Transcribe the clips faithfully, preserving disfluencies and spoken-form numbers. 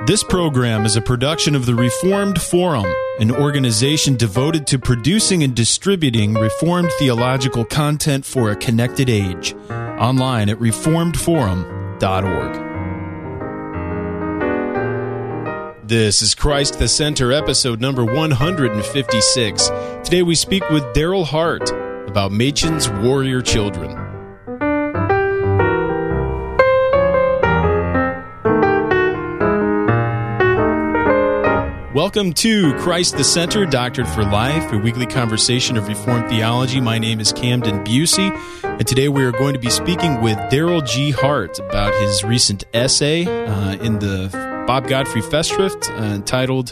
This program is a production of the Reformed Forum, an organization devoted to producing and distributing Reformed theological content for a connected age. Online at reformed forum dot org. This is Christ the Center, episode number one hundred fifty-six. Today we speak with Daryl Hart about Machen's Warrior Children. Welcome to Christ the Center, Doctored for Life, a weekly conversation of Reformed theology. My name is Camden Busey, and today we are going to be speaking with Daryl G. Hart about his recent essay uh, in the Bob Godfrey Festschrift uh, entitled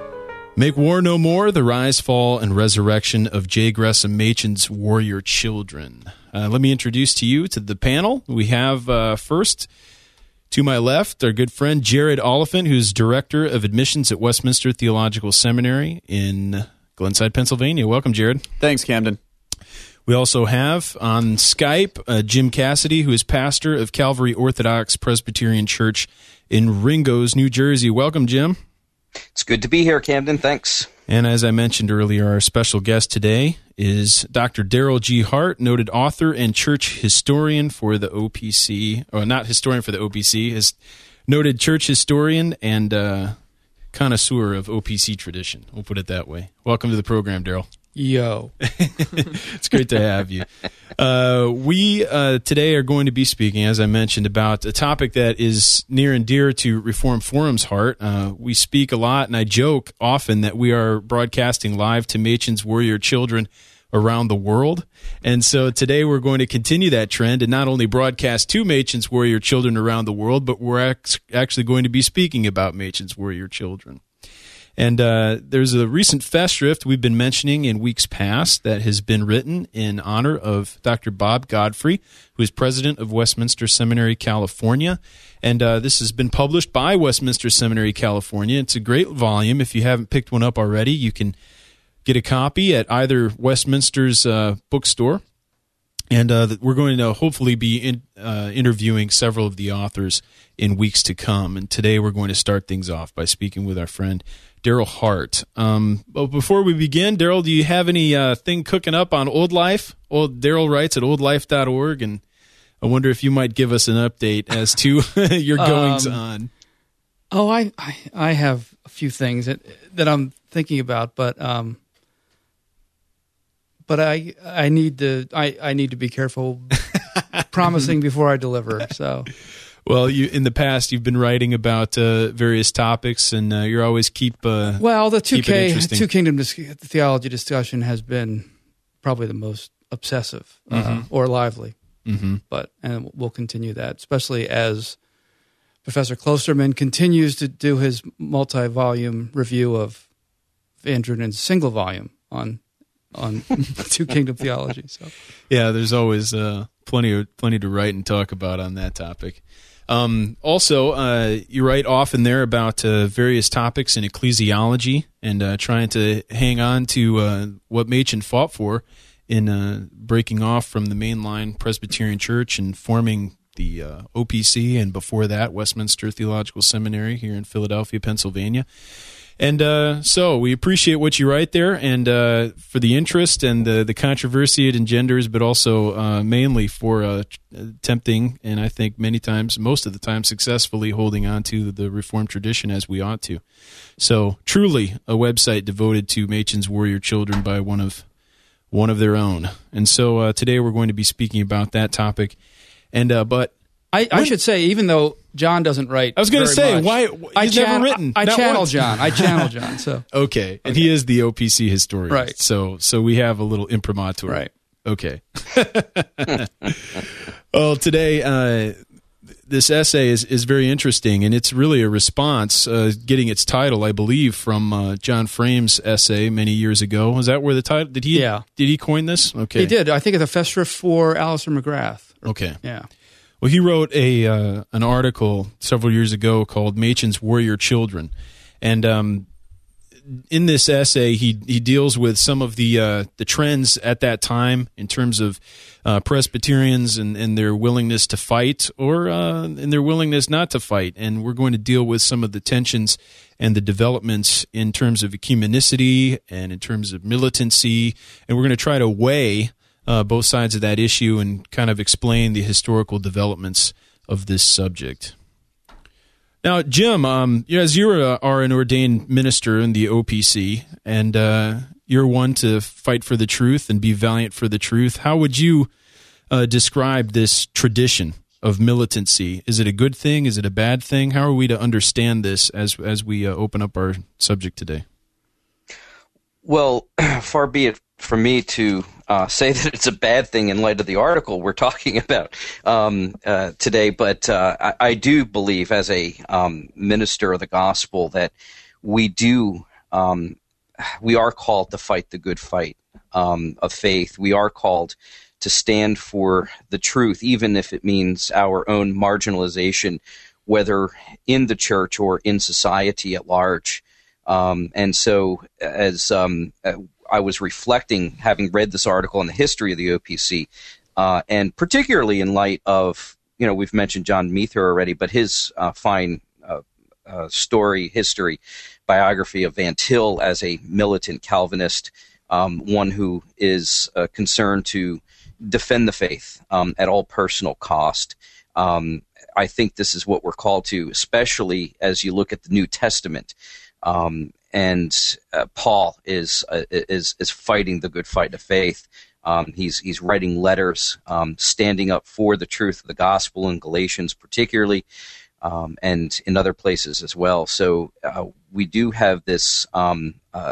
Make War No More, The Rise, Fall, and Resurrection of J. Gresham Machen's Warrior Children. Uh, let me introduce to you to the panel. We have uh, first... To my left, our good friend Jared Oliphant, who's Director of Admissions at Westminster Theological Seminary in Glenside, Pennsylvania. Welcome, Jared. Thanks, Camden. We also have on Skype uh, Jim Cassidy, who is pastor of Calvary Orthodox Presbyterian Church in Ringgoes, New Jersey. Welcome, Jim. It's good to be here, Camden. Thanks. And as I mentioned earlier, our special guest today is Doctor Daryl G. Hart, noted author and church historian for the O P C, or not historian for the O P C, is noted church historian and uh, connoisseur of O P C tradition. We'll put it that way. Welcome to the program, Daryl. Yo. It's great to have you. Uh, we uh, today are going to be speaking, as I mentioned, about a topic that is near and dear to Reformed Forum's heart. Uh, we speak a lot, and I joke often that we are broadcasting live to Machen's Warrior Children around the world. And so today we're going to continue that trend and not only broadcast to Machen's Warrior Children around the world, but we're ac- actually going to be speaking about Machen's Warrior Children. And uh, there's a recent Festschrift we've been mentioning in weeks past that has been written in honor of Doctor Bob Godfrey, who is president of Westminster Seminary, California. And uh, this has been published by Westminster Seminary, California. It's a great volume. If you haven't picked one up already, you can get a copy at either Westminster's uh, bookstore. And uh, we're going to hopefully be in, uh, interviewing several of the authors in weeks to come. And today we're going to start things off by speaking with our friend Daryl Hart. Um, but before we begin, Daryl, do you have any uh, thing cooking up on Old Life? Old Daryl writes at old life dot org, and I wonder if you might give us an update as to your goings um, on. Oh, I, I I have a few things that that I'm thinking about, but um, but I I need to I, I need to be careful promising before I deliver. So. Well, you in the past you've been writing about uh, various topics, and uh, you're always keep uh, well. The two K two kingdom dis- theology discussion has been probably the most obsessive uh, mm-hmm. or lively, mm-hmm. but and we'll continue that, especially as Professor Klosterman continues to do his multi-volume review of Van Drunen's single volume on on two kingdom theology. So yeah, there's always uh, plenty of, plenty to write and talk about on that topic. Um, also, uh, you write often there about uh, various topics in ecclesiology and uh, trying to hang on to uh, what Machen fought for in uh, breaking off from the mainline Presbyterian Church and forming the uh, O P C, and before that, Westminster Theological Seminary here in Philadelphia, Pennsylvania. And uh, so we appreciate what you write there, and uh, for the interest and the, the controversy it engenders, but also uh, mainly for uh, attempting, and I think many times, most of the time, successfully holding on to the Reformed tradition as we ought to. So truly a website devoted to Machen's Warrior Children by one of one of their own. And so uh, today we're going to be speaking about that topic. And uh, but I, I should say, even though John doesn't write, I was going to say, much, why he's I never written. I, I channel once. John. I channel John. So okay, and okay. He is the O P C historian, right? So, so we have a little imprimatur, right? Okay. Well, today uh, this essay is is very interesting, and it's really a response, uh, getting its title, I believe, from uh, John Frame's essay many years ago. Was that where the title? Did he? Yeah. Did he coin this? Okay, he did. I think it's a Festschrift for Alistair McGrath. Okay. Yeah. Well, he wrote a uh, an article several years ago called Machen's Warrior Children. And um, in this essay, he he deals with some of the uh, the trends at that time in terms of uh, Presbyterians and, and their willingness to fight, or uh, and their willingness not to fight. And we're going to deal with some of the tensions and the developments in terms of ecumenicity and in terms of militancy. And we're going to try to weigh uh, both sides of that issue and kind of explain the historical developments of this subject. Now, Jim, um, as you are, are an ordained minister in the O P C, and uh, you're one to fight for the truth and be valiant for the truth, how would you uh, describe this tradition of militancy? Is it a good thing? Is it a bad thing? How are we to understand this as as we uh, open up our subject today? Well, far be it from me to uh, say that it's a bad thing in light of the article we're talking about um, uh, today, but uh, I, I do believe as a um, minister of the gospel that we do, um, we are called to fight the good fight um, of faith. We are called to stand for the truth, even if it means our own marginalization, whether in the church or in society at large. Um, and so as um, I was reflecting, having read this article on the history of the O P C, uh, and particularly in light of, you know, we've mentioned John Meether already, but his uh, fine uh, uh, story, history, biography of Van Til as a militant Calvinist, um, one who is uh, concerned to defend the faith um, at all personal cost. Um, I think this is what we're called to, especially as you look at the New Testament. Um, and uh, Paul is uh, is is fighting the good fight of faith. Um, he's he's writing letters, um, standing up for the truth of the gospel in Galatians, particularly, um, and in other places as well. So uh, we do have this um, uh,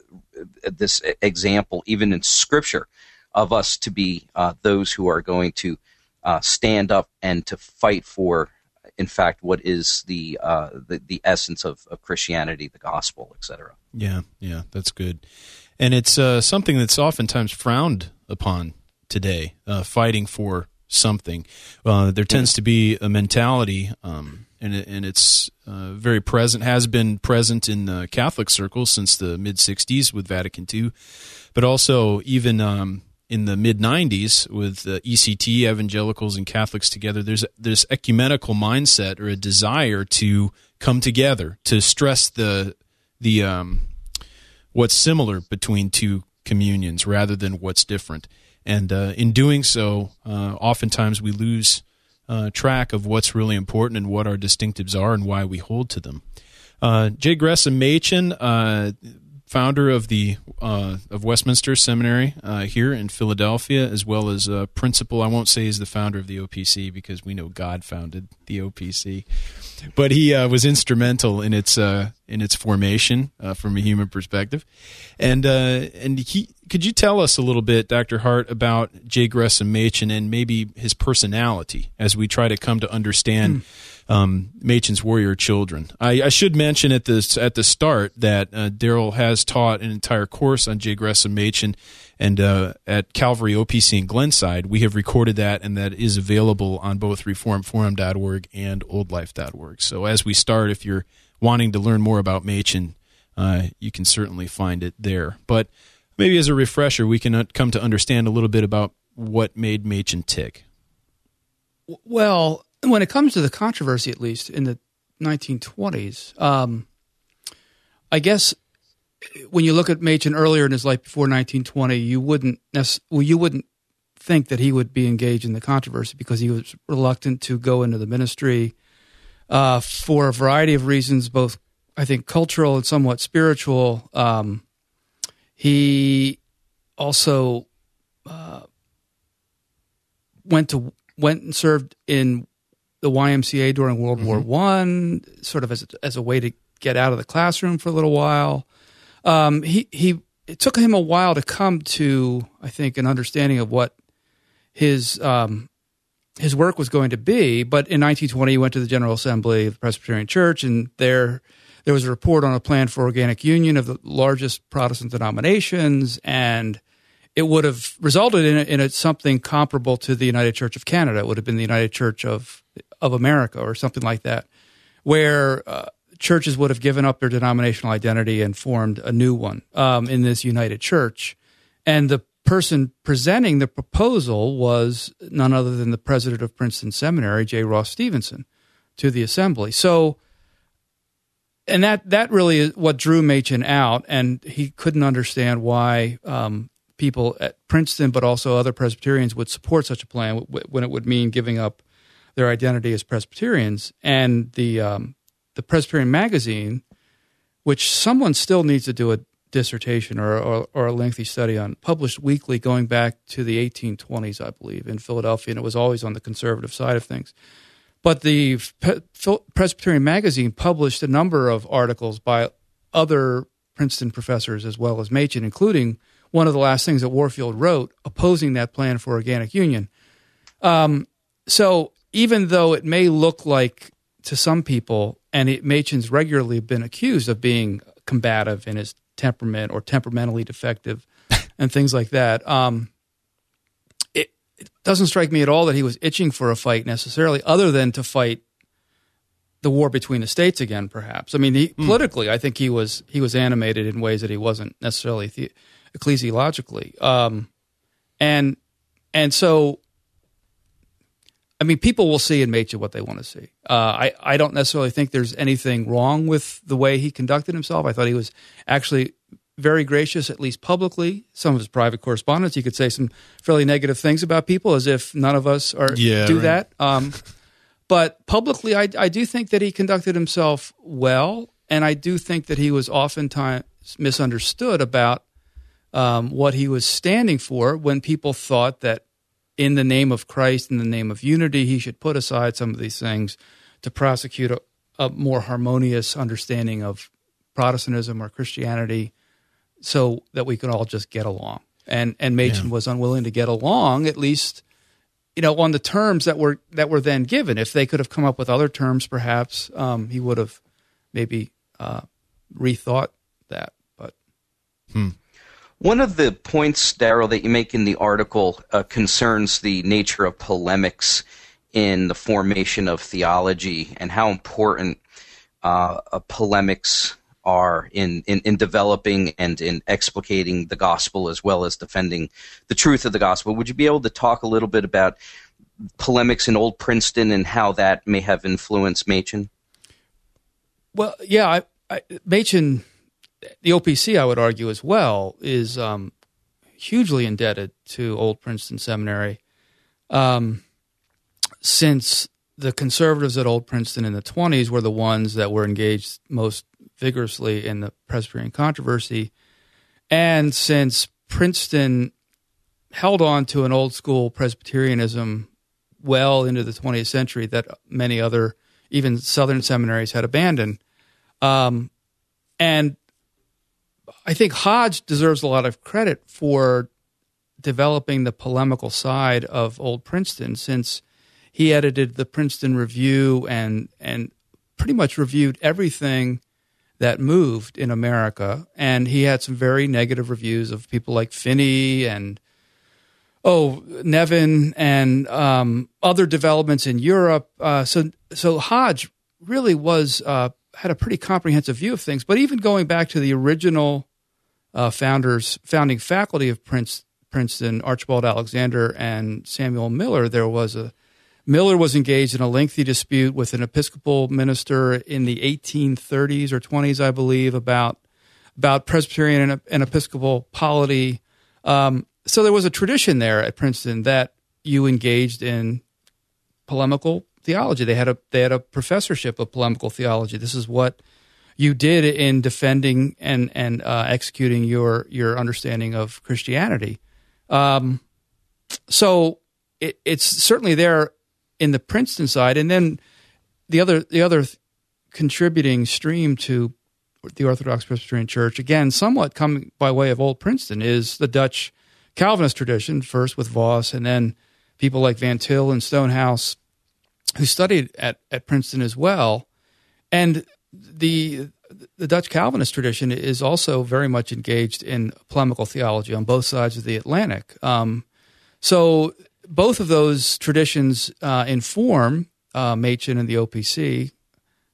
this example, even in Scripture, of us to be uh, those who are going to uh, stand up and to fight for, in fact, what is the uh, the, the essence of, of Christianity, the gospel, et cetera. Yeah, yeah, that's good. And it's uh, something that's oftentimes frowned upon today, uh, fighting for something. Uh, there tends to be a mentality, um, and, it, and it's uh, very present, has been present in uh, Catholic circles since the mid-sixties with Vatican Two, but also even um, in the mid-nineties with uh, E C T, evangelicals and Catholics together. There's this ecumenical mindset or a desire to come together, to stress the the um, what's similar between two communions rather than what's different. And uh, in doing so, uh, oftentimes we lose uh, track of what's really important and what our distinctives are and why we hold to them. Uh, J. Gresham Machen, uh, founder of the uh, of Westminster Seminary uh, here in Philadelphia, as well as uh, principal. I won't say he's the founder of the O P C because we know God founded the O P C, but he uh, was instrumental in its uh, in its formation uh, from a human perspective. And uh, and he could you tell us a little bit, Doctor Hart, about J. Gresham Machen and maybe his personality as we try to come to understand. Mm. Um, Machen's Warrior Children. I, I should mention at the at the start that uh, Daryl has taught an entire course on J. Gresham Machen, and uh, at Calvary O P C in Glenside, we have recorded that, and that is available on both reformed forum dot org and old life dot org. So as we start, if you're wanting to learn more about Machen, uh, you can certainly find it there. But maybe as a refresher, we can come to understand a little bit about what made Machen tick. Well, when it comes to the controversy, at least in the nineteen twenties, um, I guess when you look at Machen earlier in his life before nineteen twenty, you wouldn't nec- well, you wouldn't think that he would be engaged in the controversy because he was reluctant to go into the ministry uh, for a variety of reasons, both I think cultural and somewhat spiritual. Um, he also uh, went to went and served in the Y M C A during World mm-hmm. War One, sort of as a, as a way to get out of the classroom for a little while. Um, he he it took him a while to come to, I think, an understanding of what his um, his work was going to be. But in nineteen twenty, he went to the General Assembly of the Presbyterian Church, and there there was a report on a plan for organic union of the largest Protestant denominations, and it would have resulted in, a, in a, something comparable to the United Church of Canada. It would have been the United Church of of America or something like that, where uh, churches would have given up their denominational identity and formed a new one um, in this united church. And the person presenting the proposal was none other than the president of Princeton Seminary, J. Ross Stevenson, to the assembly. So, and that that really is what drew Machen out, and he couldn't understand why um, people at Princeton, but also other Presbyterians, would support such a plan when it would mean giving up their identity as Presbyterians. And the um, the Presbyterian Magazine, which someone still needs to do a dissertation or, or, or a lengthy study on, published weekly going back to the eighteen twenties, I believe, in Philadelphia, and it was always on the conservative side of things. But the Presbyterian Magazine published a number of articles by other Princeton professors as well as Machen, including one of the last things that Warfield wrote opposing that plan for organic union. Um, so even though it may look like to some people, and it, Machen's regularly been accused of being combative in his temperament or temperamentally defective and things like that, um, it, it doesn't strike me at all that he was itching for a fight necessarily, other than to fight the war between the states again, perhaps. I mean, he, mm. politically, I think he was he was animated in ways that he wasn't necessarily the, ecclesiologically. Um, and and so, I mean, people will see in Machen what they want to see. Uh, I, I don't necessarily think there's anything wrong with the way he conducted himself. I thought he was actually very gracious, at least publicly. Some of his private correspondence, he could say some fairly negative things about people, as if none of us are yeah, do right. that. Um, but publicly, I, I do think that he conducted himself well, and I do think that he was oftentimes misunderstood about um, what he was standing for when people thought that in the name of Christ, in the name of unity, he should put aside some of these things to prosecute a, a more harmonious understanding of Protestantism or Christianity so that we could all just get along. And and Machen yeah. was unwilling to get along, at least, you know, on the terms that were that were then given. If they could have come up with other terms, perhaps, um, he would have maybe uh, rethought that. But hmm. One of the points, Darrell, that you make in the article uh, concerns the nature of polemics in the formation of theology and how important uh, uh, polemics are in, in, in developing and in explicating the gospel as well as defending the truth of the gospel. Would you be able to talk a little bit about polemics in Old Princeton and how that may have influenced Machen? Well, yeah, I, I, Machen... The O P C, I would argue as well, is um, hugely indebted to Old Princeton Seminary, um, since the conservatives at Old Princeton in the twenties were the ones that were engaged most vigorously in the Presbyterian controversy, and since Princeton held on to an old school Presbyterianism well into the twentieth century that many other, even Southern seminaries, had abandoned. Um, and I think Hodge deserves a lot of credit for developing the polemical side of Old Princeton, since he edited the Princeton Review and and pretty much reviewed everything that moved in America. And he had some very negative reviews of people like Finney and oh Nevin and um, other developments in Europe. Uh, so so Hodge really was uh, had a pretty comprehensive view of things. But even going back to the original Uh, founders, founding faculty of Prince, Princeton, Archibald Alexander and Samuel Miller, there was a Miller was engaged in a lengthy dispute with an Episcopal minister in the eighteen thirties or twenties, I believe, about about Presbyterian and, and Episcopal polity. Um, so there was a tradition there at Princeton that you engaged in polemical theology. They had a they had a professorship of polemical theology. This is what you did in defending and and uh, executing your your understanding of Christianity. Um, so it, it's certainly there in the Princeton side, and then the other the other contributing stream to the Orthodox Presbyterian Church, again, somewhat coming by way of Old Princeton, is the Dutch Calvinist tradition, first with Vos, and then people like Van Til and Stonehouse, who studied at, at Princeton as well. And the the Dutch Calvinist tradition is also very much engaged in polemical theology on both sides of the Atlantic. Um, so both of those traditions uh, inform uh, Machen and the O P C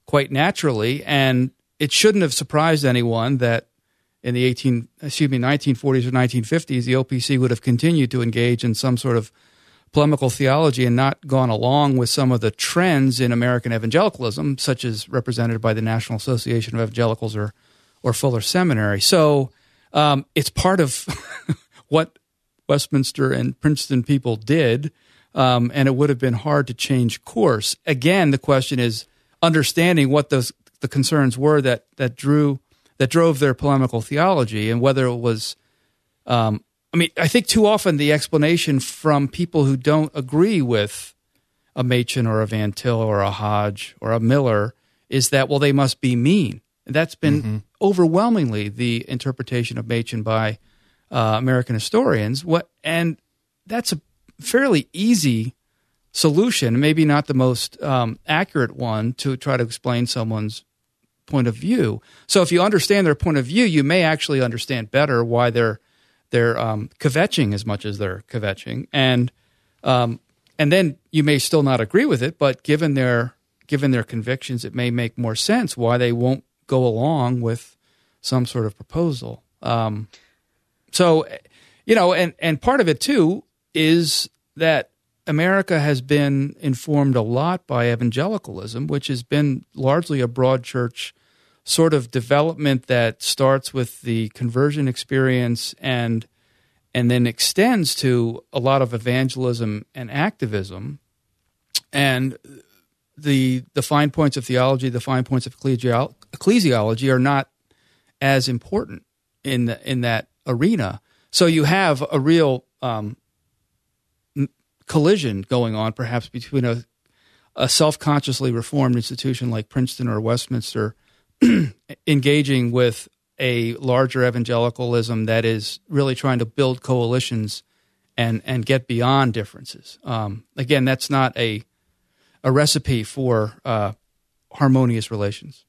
quite naturally, and it shouldn't have surprised anyone that in the eighteen, excuse me, nineteen forties or nineteen fifties, the O P C would have continued to engage in some sort of polemical theology and not gone along with some of the trends in American evangelicalism, such as represented by the National Association of Evangelicals or, or Fuller Seminary. So um, it's part of what Westminster and Princeton people did, um, and it would have been hard to change course. Again, the question is understanding what those the concerns were that that drew that drove their polemical theology, and whether it was. Um, I mean, I think too often the explanation from people who don't agree with a Machen or a Van Til or a Hodge or a Miller is that, well, they must be mean. And that's been mm-hmm. overwhelmingly the interpretation of Machen by uh, American historians. What, and that's a fairly easy solution, maybe not the most um, accurate one to try to explain someone's point of view. So if you understand their point of view, you may actually understand better why they're They're um, kvetching as much as they're kvetching, and um, and then you may still not agree with it. But given their given their convictions, it may make more sense why they won't go along with some sort of proposal. Um, so, you know, and and part of it too is that America has been informed a lot by evangelicalism, which has been largely a broad church sort of development that starts with the conversion experience and and then extends to a lot of evangelism and activism. And the the fine points of theology, the fine points of ecclesiolo- ecclesiology are not as important in the, in that arena. So you have a real um, collision going on, perhaps between a, a self-consciously reformed institution like Princeton or Westminster engaging with a larger evangelicalism that is really trying to build coalitions and, and get beyond differences. Um, again, that's not a a recipe for uh, harmonious relations.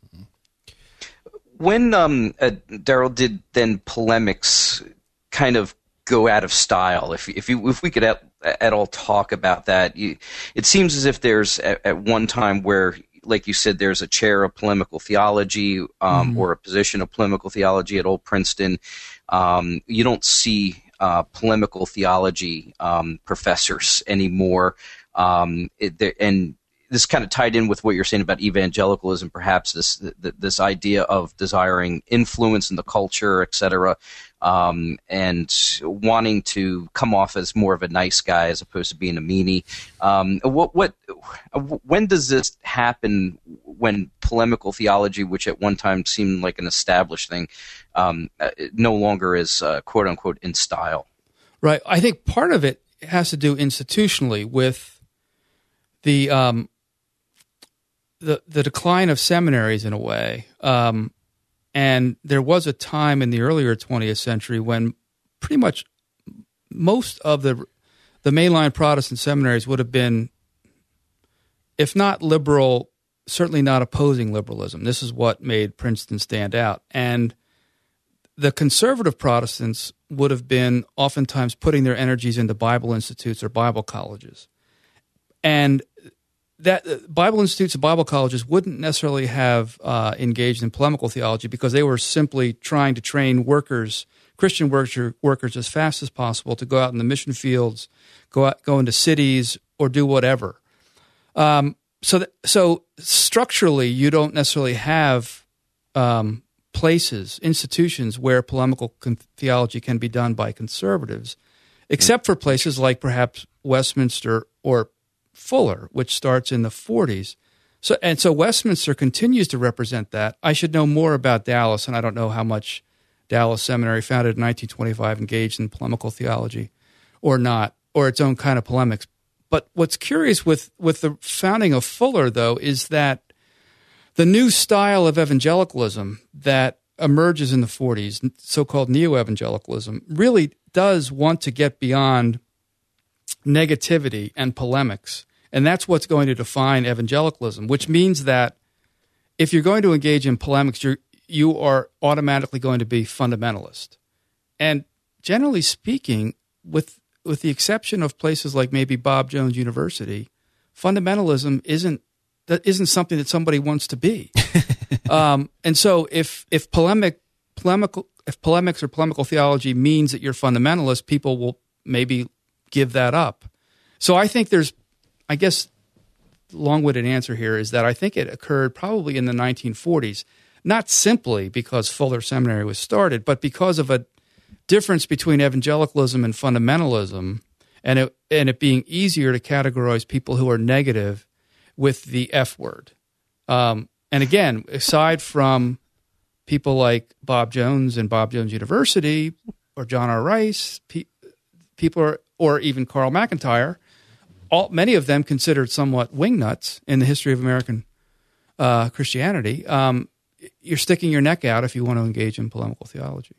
When um, uh, Darrell, did then polemics kind of go out of style? If if you if we could at, at all talk about that, you, it seems as if there's at, at one time where, like you said, there's a chair of polemical theology um, mm-hmm. or a position of polemical theology at Old Princeton. Um, you don't see uh, polemical theology um, professors anymore. Um, it, and this kind of tied in with what you're saying about evangelicalism, perhaps this th- this idea of desiring influence in the culture, et cetera, um, and wanting to come off as more of a nice guy as opposed to being a meanie. Um, what what when does this happen? When polemical theology, which at one time seemed like an established thing, um, no longer is uh, quote unquote in style? Right. I think part of it has to do institutionally with the um, the the decline of seminaries in a way. Um, and there was a time in the earlier twentieth century when pretty much most of the the mainline Protestant seminaries would have been, if not liberal, certainly not opposing liberalism. This is what made Princeton stand out. And the conservative Protestants would have been oftentimes putting their energies into Bible institutes or Bible colleges. And that uh, Bible institutes and Bible colleges wouldn't necessarily have uh, engaged in polemical theology because they were simply trying to train workers, Christian worker, workers, as fast as possible to go out in the mission fields, go out, go into cities, or do whatever. Um, so, that, so structurally, you don't necessarily have um, places, institutions where polemical con- theology can be done by conservatives, except for places like perhaps Westminster or Fuller, which starts in the forties. So and so Westminster continues to represent that. I should know more about Dallas, and I don't know how much Dallas Seminary, founded in nineteen twenty-five, engaged in polemical theology or not, or its own kind of polemics. But what's curious with, with the founding of Fuller, though, is that the new style of evangelicalism that emerges in the forties, so-called neo-evangelicalism, really does want to get beyond negativity and polemics. And that's what's going to define evangelicalism, which means that if you're going to engage in polemics, you're, you are automatically going to be fundamentalist. And generally speaking, with with the exception of places like maybe Bob Jones University, fundamentalism isn't that isn't something that somebody wants to be. um, and so if if polemic polemical if polemics or polemical theology means that you're fundamentalist, people will maybe give that up. So I think there's, I guess, long-winded answer here is that I think it occurred probably in the nineteen forties, not simply because Fuller Seminary was started, but because of a difference between evangelicalism and fundamentalism, and it and it being easier to categorize people who are negative with the F word. Um, and again, aside from people like Bob Jones and Bob Jones University or John R. Rice, pe- people are, or even Carl McIntyre, all many of them considered somewhat wingnuts in the history of American uh, Christianity. Um, you're sticking your neck out if you want to engage in polemical theology.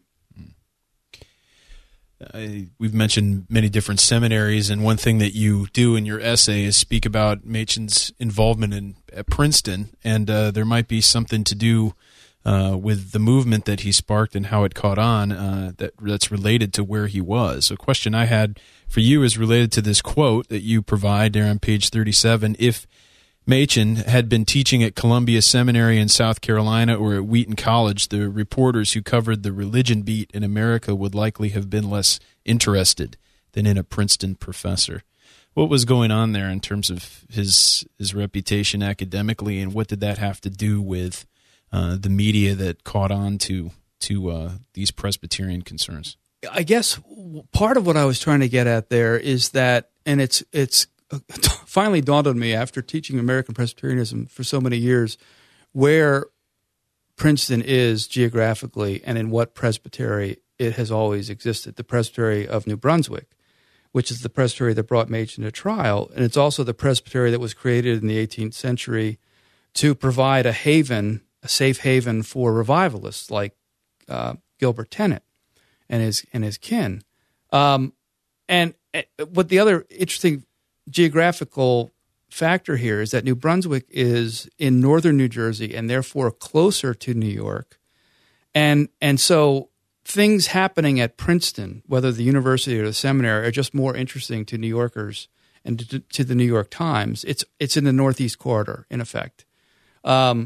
Uh, we've mentioned many different seminaries, and one thing that you do in your essay is speak about Machen's involvement in at Princeton, and uh, there might be something to do uh, with the movement that he sparked and how it caught on uh, that that's related to where he was. So a question I had for you is related to this quote that you provide there on page thirty-seven. If Machen had been teaching at Columbia Seminary in South Carolina or at Wheaton College, the reporters who covered the religion beat in America would likely have been less interested than in a Princeton professor. What was going on there in terms of his his reputation academically, and what did that have to do with uh, the media that caught on to to uh, these Presbyterian concerns? I guess part of what I was trying to get at there is that, and it's it's finally dawned on me after teaching American Presbyterianism for so many years, where Princeton is geographically and in what presbytery it has always existed. The Presbytery of New Brunswick, which is the presbytery that brought Machen to trial, and it's also the presbytery that was created in the eighteenth century to provide a haven, a safe haven for revivalists like uh, Gilbert Tennent and his and his kin. Um, and what the other interesting geographical factor here is that New Brunswick is in northern New Jersey and therefore closer to New York. And and so things happening at Princeton, whether the university or the seminary, are just more interesting to New Yorkers and to, to the New York Times. It's it's in the Northeast Corridor, in effect, um,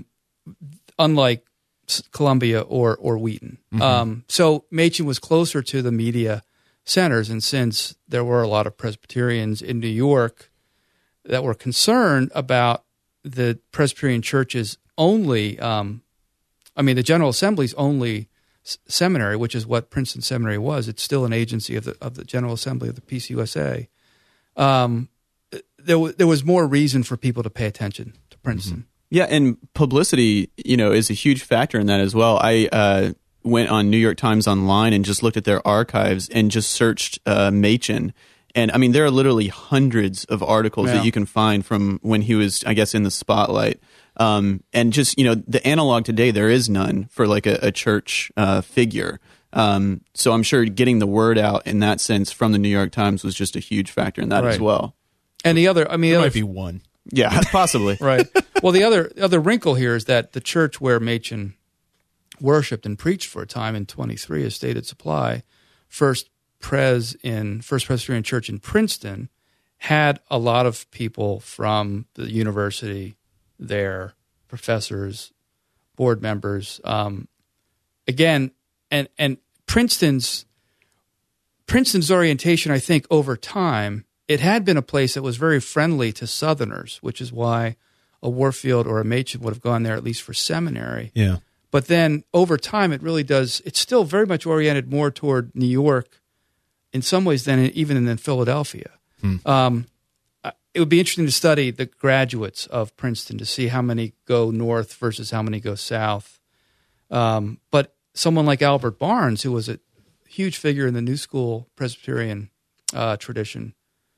unlike Columbia or, or Wheaton. Mm-hmm. Um, so Machen was closer to the media centers, and since there were a lot of Presbyterians in New York that were concerned about the Presbyterian Church's only, um, I mean, the General Assembly's only s- seminary, which is what Princeton Seminary was. It's still an agency of the of the General Assembly of the P C U S A. Um, there, w- there was more reason for people to pay attention to Princeton. Mm-hmm. Yeah, and publicity, you know, is a huge factor in that as well. I uh, went on New York Times Online and just looked at their archives and just searched uh, Machen. And, I mean, there are literally hundreds of articles yeah. that you can find from when he was, I guess, in the spotlight. Um, and just, you know, the analog today, there is none for, like, a, a church uh, figure. Um, so I'm sure getting the word out in that sense from the New York Times was just a huge factor in that right. as well. And the other, I mean... There the might other, be one. Yeah, possibly. Right. Well, the other other wrinkle here is that the church where Machen worshipped and preached for a time in twenty-three, as stated supply, First Pres in First Presbyterian Church in Princeton, had a lot of people from the university there, professors, board members. Um, again, and and Princeton's Princeton's orientation, I think, over time, it had been a place that was very friendly to Southerners, which is why a Warfield or a Machen would have gone there at least for seminary. Yeah. But then over time, it really does. It's still very much oriented more toward New York, in some ways, than even in Philadelphia. Hmm. Um, it would be interesting to study the graduates of Princeton to see how many go north versus how many go south. Um, but someone like Albert Barnes, who was a huge figure in the New School Presbyterian uh, tradition,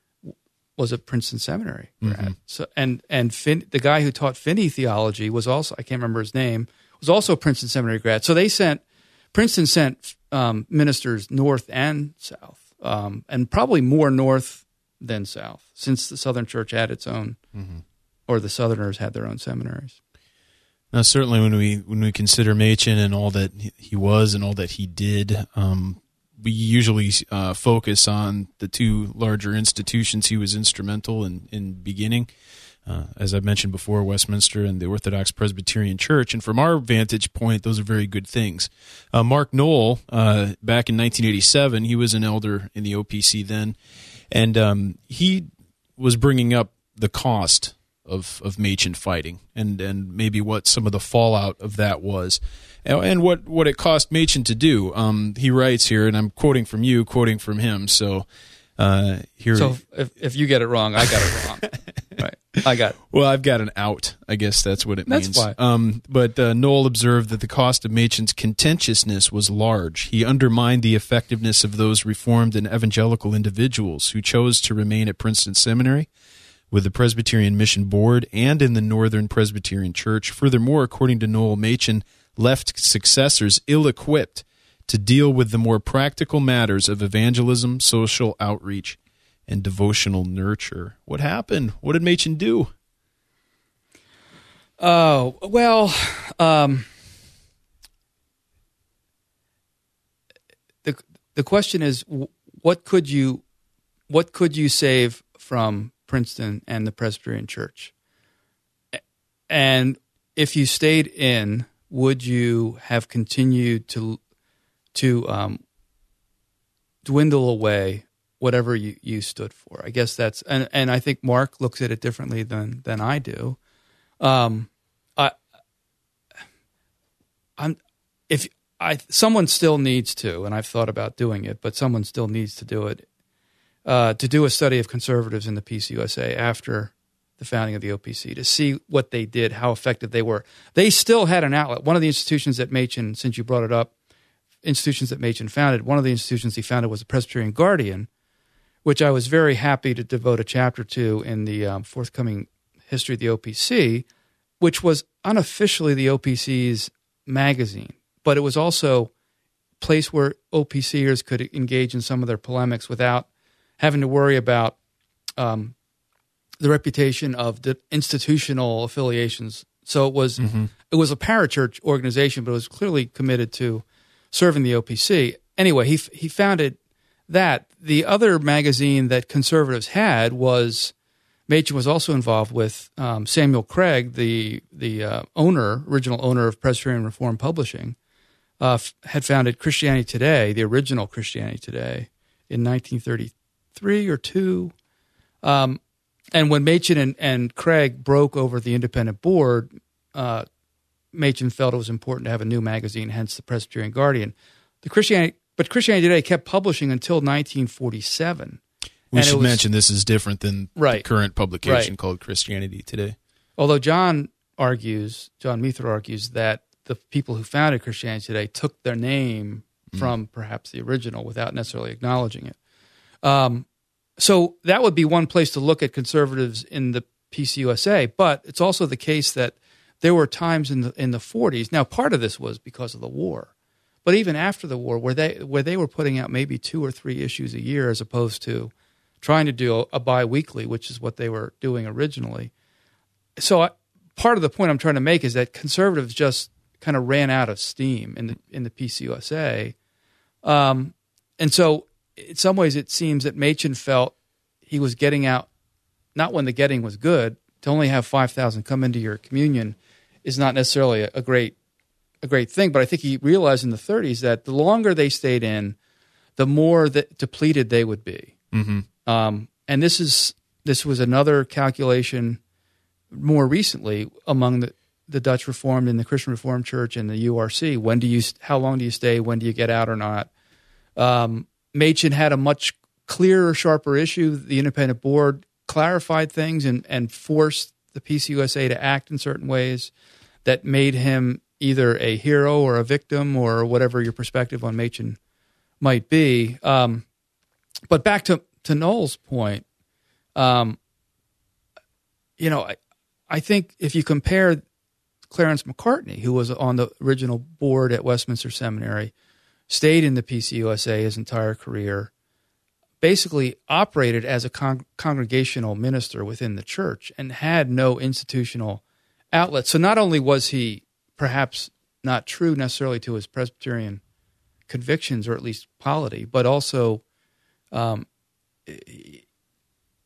was at Princeton Seminary. Mm-hmm. So, and and Fin, the guy who taught Finney theology was also, I can't remember his name, was also a Princeton Seminary grad. So they sent, Princeton sent um, ministers north and south, um, and probably more north than south, since the Southern Church had its own, mm-hmm. or the Southerners had their own seminaries. Now, certainly when we when we consider Machen and all that he was and all that he did, um, we usually uh, focus on the two larger institutions he was instrumental in, in beginning. Uh, as I mentioned before, Westminster and the Orthodox Presbyterian Church. And from our vantage point, those are very good things. Uh, Mark Noll, uh, back in nineteen eighty-seven, he was an elder in the O P C then, and um, he was bringing up the cost of, of Machen fighting and, and maybe what some of the fallout of that was. And, and what, what it cost Machen to do. Um, he writes here, and I'm quoting from you, quoting from him, so... Uh, here so if if you get it wrong, I got it wrong. Right, I got it. Well, I've got an out. I guess that's what it that's means. Fine. Um, but uh, Noll observed that the cost of Machen's contentiousness was large. He undermined the effectiveness of those Reformed and evangelical individuals who chose to remain at Princeton Seminary with the Presbyterian Mission Board and in the Northern Presbyterian Church. Furthermore, according to Noll, Machen left successors ill-equipped to deal with the more practical matters of evangelism, social outreach, and devotional nurture. What happened? What did Machen do? Oh, well, um, the the question is, what could you what could you save from Princeton and the Presbyterian Church? And if you stayed in, would you have continued to to um, dwindle away whatever you, you stood for? I guess that's, and, and I think Mark looks at it differently than than I do. Um, I, I'm, if I, someone still needs to, and I've thought about doing it, but someone still needs to do it, uh, to do a study of conservatives in the P C U S A after the founding of the O P C, to see what they did, how effective they were. They still had an outlet. One of the institutions that Machen, since you brought it up, institutions that Machen founded, one of the institutions he founded was the Presbyterian Guardian, which I was very happy to devote a chapter to in the um, forthcoming history of the O P C, which was unofficially the O P C's magazine, but it was also a place where OPCers could engage in some of their polemics without having to worry about um, the reputation of the institutional affiliations. So it was mm-hmm. it was a parachurch organization, but it was clearly committed to serving the O P C. Anyway, he he founded that. The other magazine that conservatives had was, Machen was also involved with um, Samuel Craig, the the uh, owner, original owner of Presbyterian Reform Publishing, uh, f- had founded Christianity Today, the original Christianity Today, in nineteen thirty-three or two. Um, and when Machen and, and Craig broke over the independent board, uh, Machen felt it was important to have a new magazine, hence the Presbyterian Guardian. The Christianity, but Christianity Today kept publishing until nineteen forty-seven. We and should was, mention this is different than right, the current publication right. called Christianity Today. Although John argues, John Meathor argues that the people who founded Christianity Today took their name mm. from perhaps the original without necessarily acknowledging it. Um, so that would be one place to look at conservatives in the P C U S A, but it's also the case that there were times in the in the forties. Now, part of this was because of the war, but even after the war, where they where they were putting out maybe two or three issues a year, as opposed to trying to do a biweekly, which is what they were doing originally. So, I, part of the point I'm trying to make is that conservatives just kind of ran out of steam in the in the P C U S A, um, and so in some ways it seems that Machen felt he was getting out, not when the getting was good. To only have five thousand come into your communion is not necessarily a, a great a great thing, but I think he realized in the thirties that the longer they stayed in, the more that depleted they would be. Mm-hmm. Um, and this is this was another calculation more recently among the, the Dutch Reformed and the Christian Reformed Church and the U R C. When do you? How long do you stay? When do you get out or not? Um, Machen had a much clearer, sharper issue. The independent board clarified things and, and forced the P C U S A to act in certain ways that made him either a hero or a victim or whatever your perspective on Machen might be. Um, but back to, to Noll's point, um, you know, I, I think if you compare Clarence Macartney, who was on the original board at Westminster Seminary, stayed in the P C U S A his entire career, basically operated as a con- congregational minister within the church and had no institutional outlet. So not only was he perhaps not true necessarily to his Presbyterian convictions, or at least polity, but also um,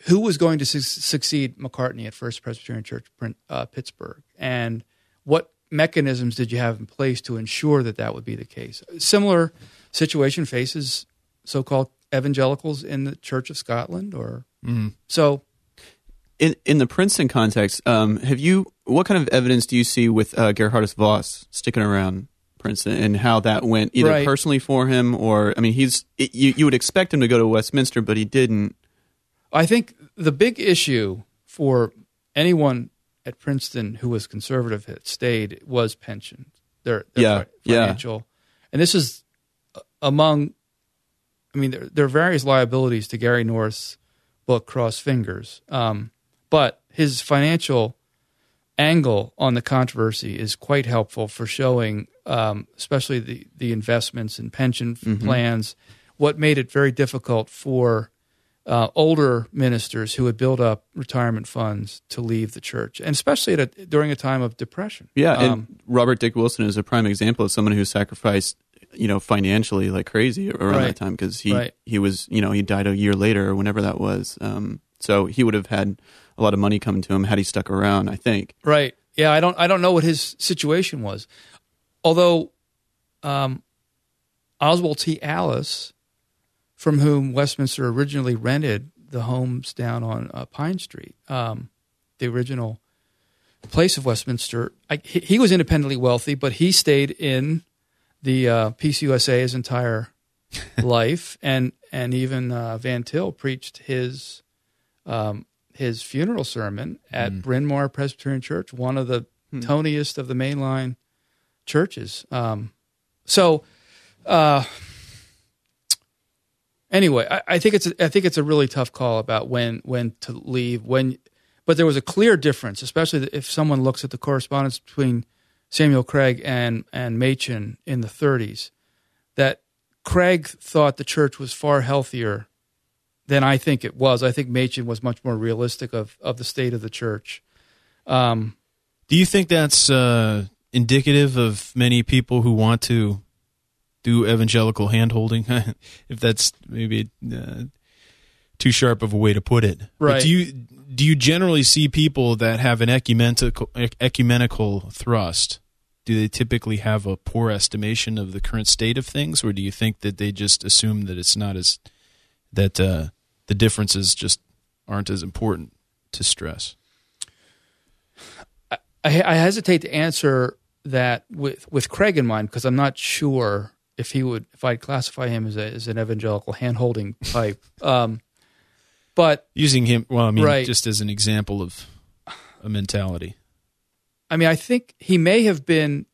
who was going to su- succeed McCartney at First Presbyterian Church, uh, Pittsburgh, and what mechanisms did you have in place to ensure that that would be the case? Similar situation faces so-called evangelicals in the Church of Scotland, or mm-hmm. so. In in the Princeton context, um, have you what kind of evidence do you see with uh, Gerhardus Voss sticking around Princeton, and how that went either right. personally for him, or I mean, he's it, you you would expect him to go to Westminster, but he didn't. I think the big issue for anyone at Princeton who was conservative had stayed was pension. Their, their yeah, financial, yeah. And this is among. I mean, there, there are various liabilities to Gary North's book, Cross Fingers, um, but his financial angle on the controversy is quite helpful for showing, um, especially the, the investments and pension mm-hmm. plans, what made it very difficult for uh, older ministers who had built up retirement funds to leave the church, and especially at a, during a time of depression. Yeah, um, and Robert Dick Wilson is a prime example of someone who sacrificed, you know, financially like crazy around right. that time, because he, right. he was, you know, he died a year later or whenever that was. Um, so he would have had a lot of money coming to him had he stuck around, I think. Right. Yeah, I don't I don't know what his situation was. Although um, Oswald T. Allis, from whom Westminster originally rented the homes down on uh, Pine Street, um, the original place of Westminster, I, he, he was independently wealthy, but he stayed in the uh, Peace U S A his entire life, and and even uh, Van Til preached his um, his funeral sermon at mm. Bryn Mawr Presbyterian Church, one of the mm. toniest of the mainline churches. Um, so, uh, anyway, I, I think it's a, I think it's a really tough call about when when to leave. When, but there was a clear difference, especially if someone looks at the correspondence between Samuel Craig and and Machen in the thirties, that Craig thought the church was far healthier than I think it was. I think Machen was much more realistic of, of the state of the church. Um, Do you think that's uh, indicative of many people who want to do evangelical hand-holding? If that's maybe uh, too sharp of a way to put it. Right. But do you do you generally see people that have an ecumenical ecumenical thrust? Do they typically have a poor estimation of the current state of things, or do you think that they just assume that it's not as that uh, the differences just aren't as important to stress? I, I hesitate to answer that with, with Craig in mind, because I'm not sure if he would if I'd classify him as a, as an evangelical hand-holding type. Um, but using him, well, I mean, right. just as an example of a mentality. I mean, I think he may have been.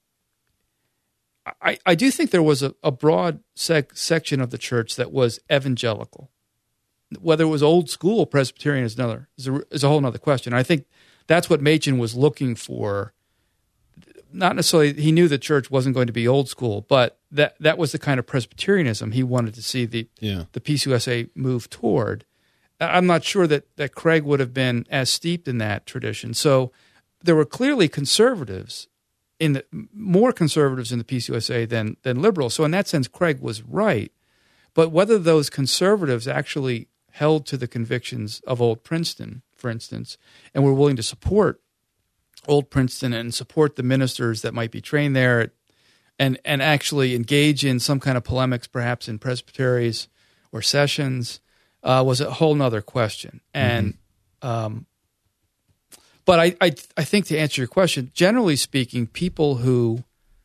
I, I do think there was a, a broad sec, section of the church that was evangelical. Whether it was old school Presbyterian is another is a, is a whole other question. I think that's what Machen was looking for. Not necessarily he knew the church wasn't going to be old school, but that that was the kind of Presbyterianism he wanted to see the yeah. the Peace U S A move toward. I'm not sure that, that Craig would have been as steeped in that tradition. So there were clearly conservatives in the more conservatives in the Peace U S A than than liberals. So in that sense, Craig was right. But whether those conservatives actually held to the convictions of Old Princeton, for instance, and were willing to support Old Princeton and support the ministers that might be trained there, and and actually engage in some kind of polemics, perhaps in presbyteries or sessions, uh, was a whole nother question. And mm-hmm. um, But I, I I think to answer your question, generally speaking, people who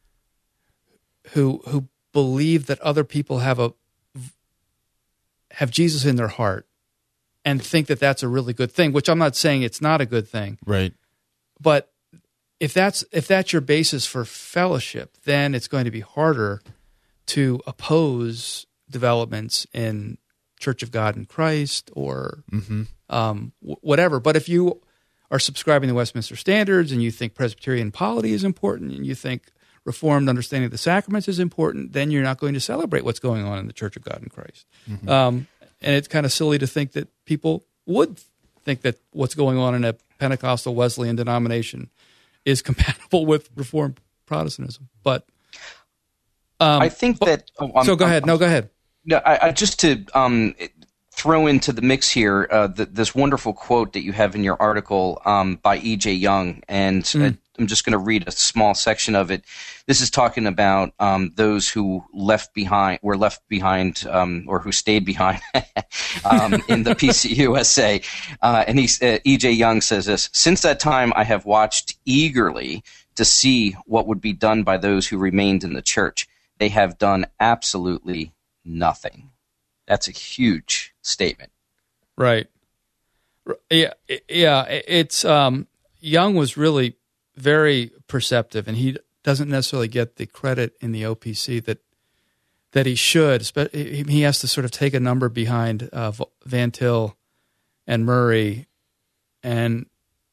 who who believe that other people have a have Jesus in their heart and think that that's a really good thing, which I'm not saying it's not a good thing, right? But if that's if that's your basis for fellowship, then it's going to be harder to oppose developments in Church of God in Christ or mm-hmm. um, w- whatever. But if you are subscribing to Westminster Standards and you think Presbyterian polity is important and you think Reformed understanding of the sacraments is important, then you're not going to celebrate what's going on in the Church of God in Christ. Mm-hmm. Um, and it's kind of silly to think that people would think that what's going on in a Pentecostal Wesleyan denomination is compatible with Reformed Protestantism. But um, I think that... Oh, so go I'm, ahead. I'm, no, go ahead. No, I, I just to... Um, throw into the mix here uh, the, this wonderful quote that you have in your article um, by E J. Young, and mm. uh, I'm just going to read a small section of it. This is talking about um, those who left behind, were left behind, um, or who stayed behind um, in the P C U S A. Uh, and he, uh, E J. Young says this: "Since that time, I have watched eagerly to see what would be done by those who remained in the church. They have done absolutely nothing." That's a huge statement. Right. Yeah. Yeah. It's, um, Young was really very perceptive, and he doesn't necessarily get the credit in the O P C that, that he should. He has to sort of take a number behind, uh, Van Til and Murray, and,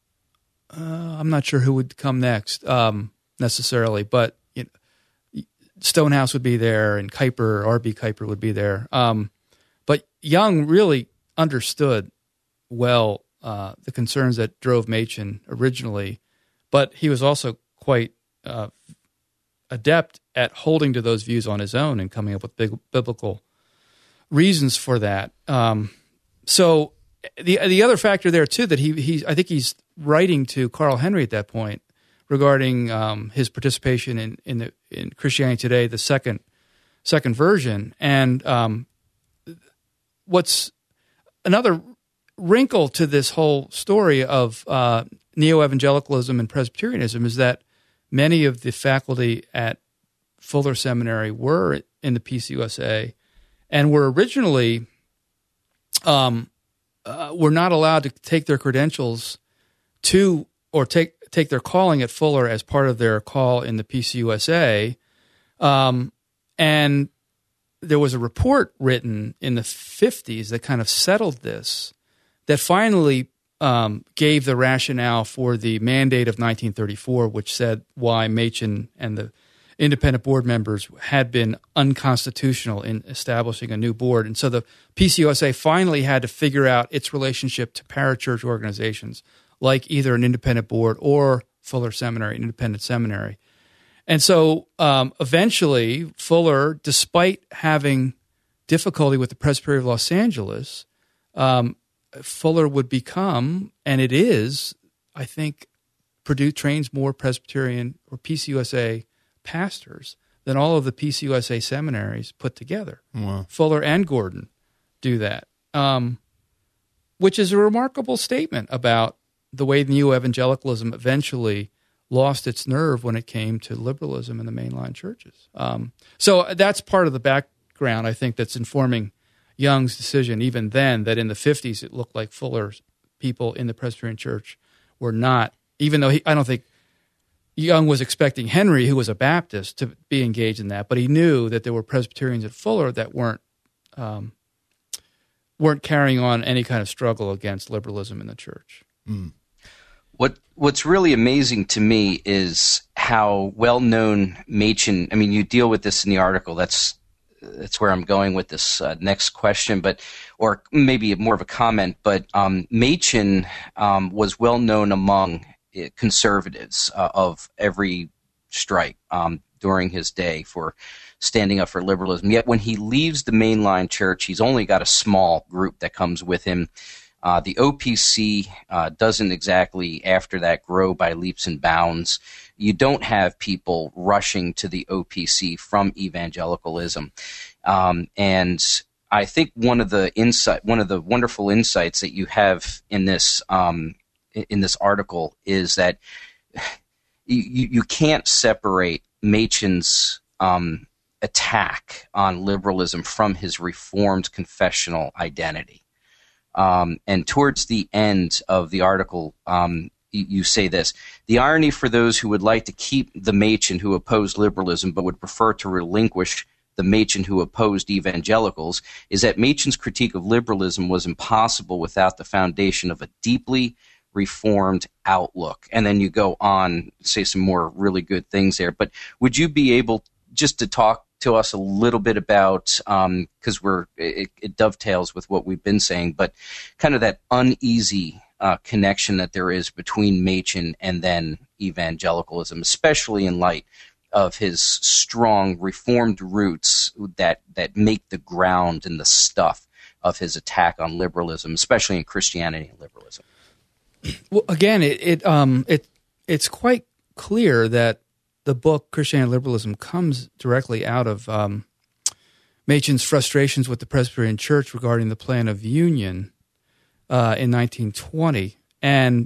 uh, I'm not sure who would come next, um, necessarily, but, you know, Stonehouse would be there, and Kuiper, R B Kuiper would be there. Um, But Young really understood well uh, the concerns that drove Machen originally, but he was also quite uh, adept at holding to those views on his own and coming up with big biblical reasons for that. Um, so the the other factor there too, that he he I think he's writing to Carl Henry at that point regarding um, his participation in in, the, in Christianity Today, the second second version, and um, what's another wrinkle to this whole story of uh, neo-evangelicalism and Presbyterianism is that many of the faculty at Fuller Seminary were in the P C U S A and were originally um, uh, were not allowed to take their credentials to or take take their calling at Fuller as part of their call in the P C U S A, um, and there was a report written in the fifties that kind of settled this, that finally um, gave the rationale for the mandate of nineteen thirty-four, which said why Machen and the independent board members had been unconstitutional in establishing a new board. And so the P C U S A finally had to figure out its relationship to parachurch organizations, like either an independent board or Fuller Seminary, an independent seminary. And so um, eventually, Fuller, despite having difficulty with the Presbytery of Los Angeles, um, Fuller would become, and it is, I think, Purdue trains more Presbyterian or P C U S A pastors than all of the P C U S A seminaries put together. Wow. Fuller and Gordon do that, um, which is a remarkable statement about the way neo-evangelicalism eventually lost its nerve when it came to liberalism in the mainline churches. Um, so that's part of the background, I think, that's informing Young's decision even then, that in the fifties it looked like Fuller's people in the Presbyterian Church were not, even though he, I don't think Young was expecting Henry, who was a Baptist, to be engaged in that, but he knew that there were Presbyterians at Fuller that weren't um, weren't carrying on any kind of struggle against liberalism in the church. Mm. What What's really amazing to me is how well known Machen. I mean, you deal with this in the article. That's that's where I'm going with this uh, next question, but or maybe more of a comment. But um, Machen um, was well known among conservatives uh, of every stripe um, during his day for standing up for liberalism. Yet when he leaves the mainline church, he's only got a small group that comes with him. Uh, the O P C uh, doesn't exactly, after that, grow by leaps and bounds. You don't have people rushing to the O P C from evangelicalism. Um, and I think one of the insight, one of the wonderful insights that you have in this um, in this article is that you, you can't separate Machen's um, attack on liberalism from his reformed confessional identity. Um, and towards the end of the article, um, you, you say this: the irony for those who would like to keep the Machen who opposed liberalism but would prefer to relinquish the Machen who opposed evangelicals is that Machen's critique of liberalism was impossible without the foundation of a deeply reformed outlook. And then you go on, say some more really good things there. But would you be able just to talk to us a little bit about, um, because we're it, it dovetails with what we've been saying, but kind of that uneasy uh, connection that there is between Machen and then evangelicalism, especially in light of his strong reformed roots that that make the ground and the stuff of his attack on liberalism, especially in Christianity and liberalism. Well, again, it, it um it it's quite clear that the book Christianity and Liberalism comes directly out of um, Machen's frustrations with the Presbyterian Church regarding the plan of union uh, in nineteen twenty, and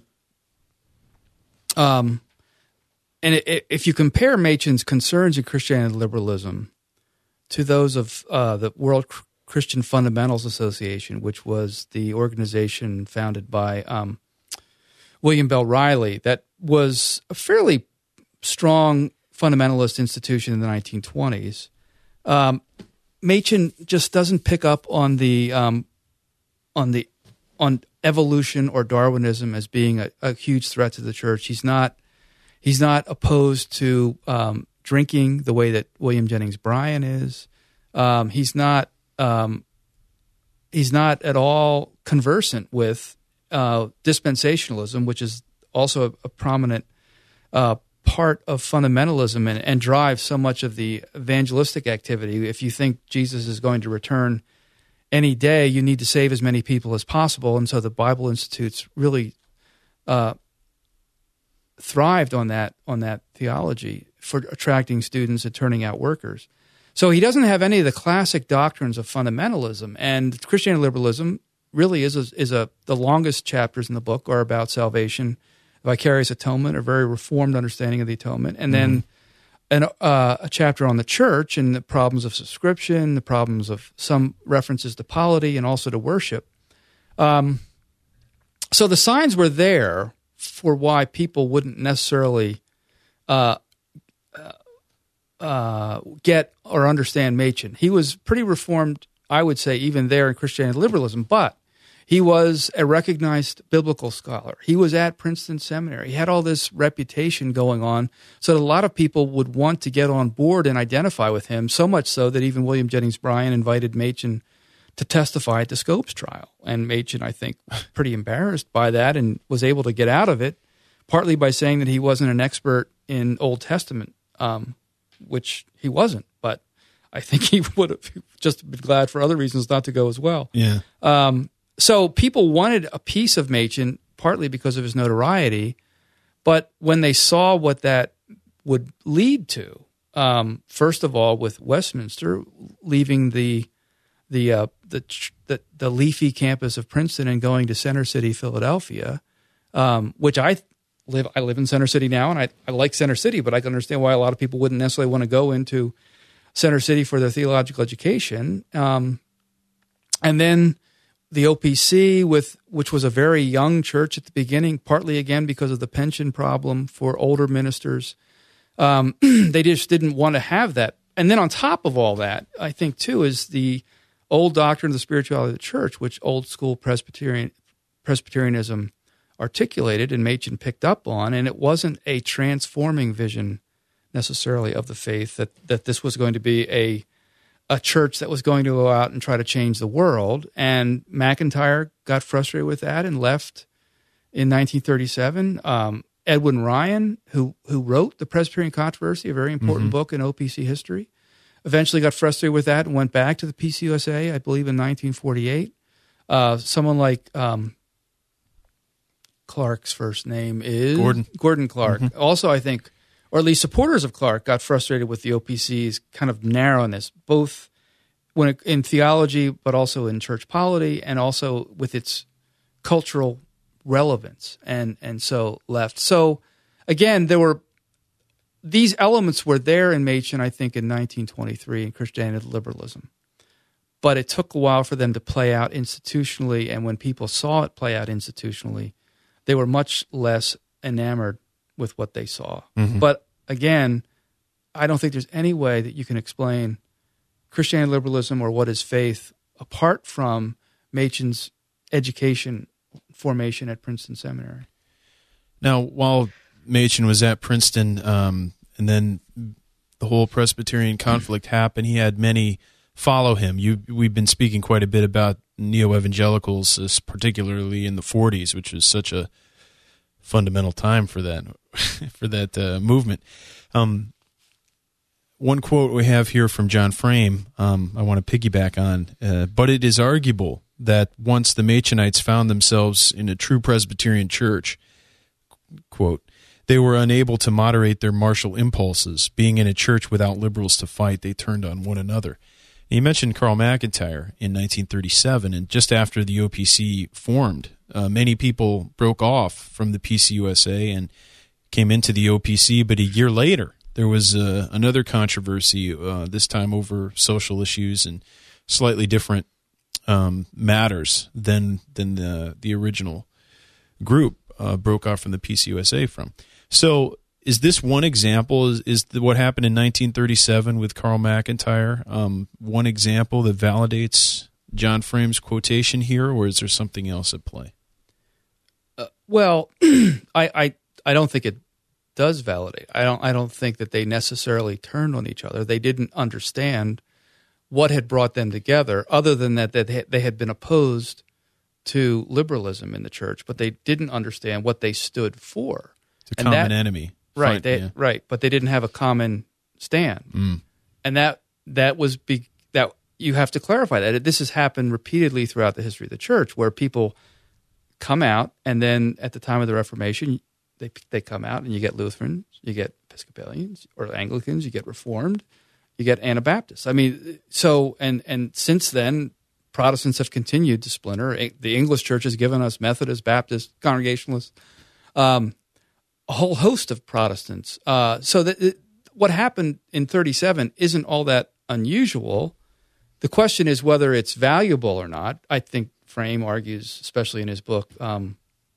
um and it, it, if you compare Machen's concerns in Christianity and Liberalism to those of uh, the World Christian Fundamentals Association, which was the organization founded by um, William Bell Riley, that was a fairly strong fundamentalist institution in the nineteen twenties. Um, Machen just doesn't pick up on the um, on the on evolution or Darwinism as being a, a huge threat to the church. He's not he's not opposed to um, drinking the way that William Jennings Bryan is. Um, he's not um, he's not at all conversant with Uh, dispensationalism, which is also a, a prominent uh, part of fundamentalism and, and drives so much of the evangelistic activity. If you think Jesus is going to return any day, you need to save as many people as possible. And so the Bible Institutes really uh, thrived on that on that theology for attracting students and turning out workers. So he doesn't have any of the classic doctrines of fundamentalism. And Christianity and Liberalism really is a, is a the longest chapters in the book are about salvation, vicarious atonement, a very reformed understanding of the atonement, and then mm-hmm. an, uh, a chapter on the church and the problems of subscription, the problems of some references to polity and also to worship. Um, so the signs were there for why people wouldn't necessarily uh, uh, get or understand Machen. He was pretty reformed, I would say, even there in Christianity and Liberalism, but he was a recognized biblical scholar. He was at Princeton Seminary. He had all this reputation going on, so that a lot of people would want to get on board and identify with him, so much so that even William Jennings Bryan invited Machen to testify at the Scopes trial. And Machen, I think, was pretty embarrassed by that and was able to get out of it, partly by saying that he wasn't an expert in Old Testament, um, which he wasn't, but I think he would have just been glad for other reasons not to go as well. Yeah. Um, so people wanted a piece of Machen, partly because of his notoriety, but when they saw what that would lead to, um, first of all, with Westminster leaving the the, uh, the the the leafy campus of Princeton and going to Center City, Philadelphia, um, which I live I live in Center City now, and I, I like Center City, but I can understand why a lot of people wouldn't necessarily want to go into Center City for their theological education. Um, and then the O P C, with which was a very young church at the beginning, partly again because of the pension problem for older ministers. Um, they just didn't want to have that. And then on top of all that, I think too, is the old doctrine of the spirituality of the church, which old school Presbyterian Presbyterianism articulated and Machen picked up on, and it wasn't a transforming vision necessarily of the faith, that, that this was going to be a a church that was going to go out and try to change the world. And McIntyre got frustrated with that and left in nineteen thirty-seven. Um, Edwin Ryan, who who wrote The Presbyterian Controversy, a very important mm-hmm. book in O P C history, eventually got frustrated with that and went back to the P C U S A, I believe, in nineteen forty-eight. Uh, someone like um, Clark's first name is Gordon, Gordon Clark. Mm-hmm. Also, I think, or at least supporters of Clark, got frustrated with the O P C's kind of narrowness, both when it, in theology, but also in church polity, and also with its cultural relevance, and and so left. So again, there were these elements were there in Machen, I think, in nineteen twenty-three in Christianity and Liberalism, but it took a while for them to play out institutionally. And when people saw it play out institutionally, they were much less enamored with what they saw. Mm-hmm. But again, I don't think there's any way that you can explain Christianity and Liberalism or what is faith apart from Machen's education formation at Princeton Seminary. Now, while Machen was at Princeton, um, and then the whole Presbyterian conflict happened, he had many follow him. You, we've been speaking quite a bit about neo-evangelicals, uh, particularly in the forties, which was such a fundamental time for that for that uh, movement. Um, one quote we have here from John Frame, um, I want to piggyback on, uh, but it is arguable that once the Machonites found themselves in a true Presbyterian church, quote, they were unable to moderate their martial impulses. Being in a church without liberals to fight, they turned on one another. And you mentioned Carl McIntyre in nineteen thirty-seven, and just after the O P C formed, uh, many people broke off from the P C U S A and came into the O P C, but a year later, there was uh, another controversy, uh, this time over social issues and slightly different um, matters than than the, the original group uh, broke off from the P C U S A from. So is this one example, is, is the, what happened in nineteen thirty-seven with Carl McIntyre, um, one example that validates John Frame's quotation here, or is there something else at play? Uh, well, I, I I don't think it does validate. I don't I don't think that they necessarily turned on each other. They didn't understand what had brought them together, other than that, that they had been opposed to liberalism in the church, but they didn't understand what they stood for. It's a common that, enemy. Right, Fight, they, yeah. right, but they didn't have a common stand. Mm. And that that was be, that you have to clarify that. This has happened repeatedly throughout the history of the church, where people come out, and then at the time of the Reformation, they they come out, and you get Lutherans, you get Episcopalians or Anglicans, you get Reformed, you get Anabaptists. I mean, so and and since then, Protestants have continued to splinter. The English Church has given us Methodists, Baptists, Congregationalists, um, a whole host of Protestants. Uh, so that it, what happened in thirty-seven isn't all that unusual. The question is whether it's valuable or not. I think Frame argues, especially in his book, um,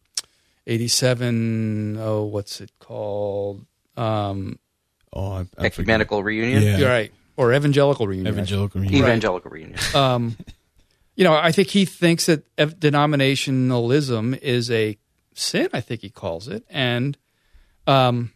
eighty-seven, oh, what's it called? Um, oh, I, I Ecumenical Reunion? Yeah. You're right. Or Evangelical Reunion. Evangelical Reunion. Evangelical Reunion. Um, you know, I think he thinks that ev- denominationalism is a sin, I think he calls it, and um,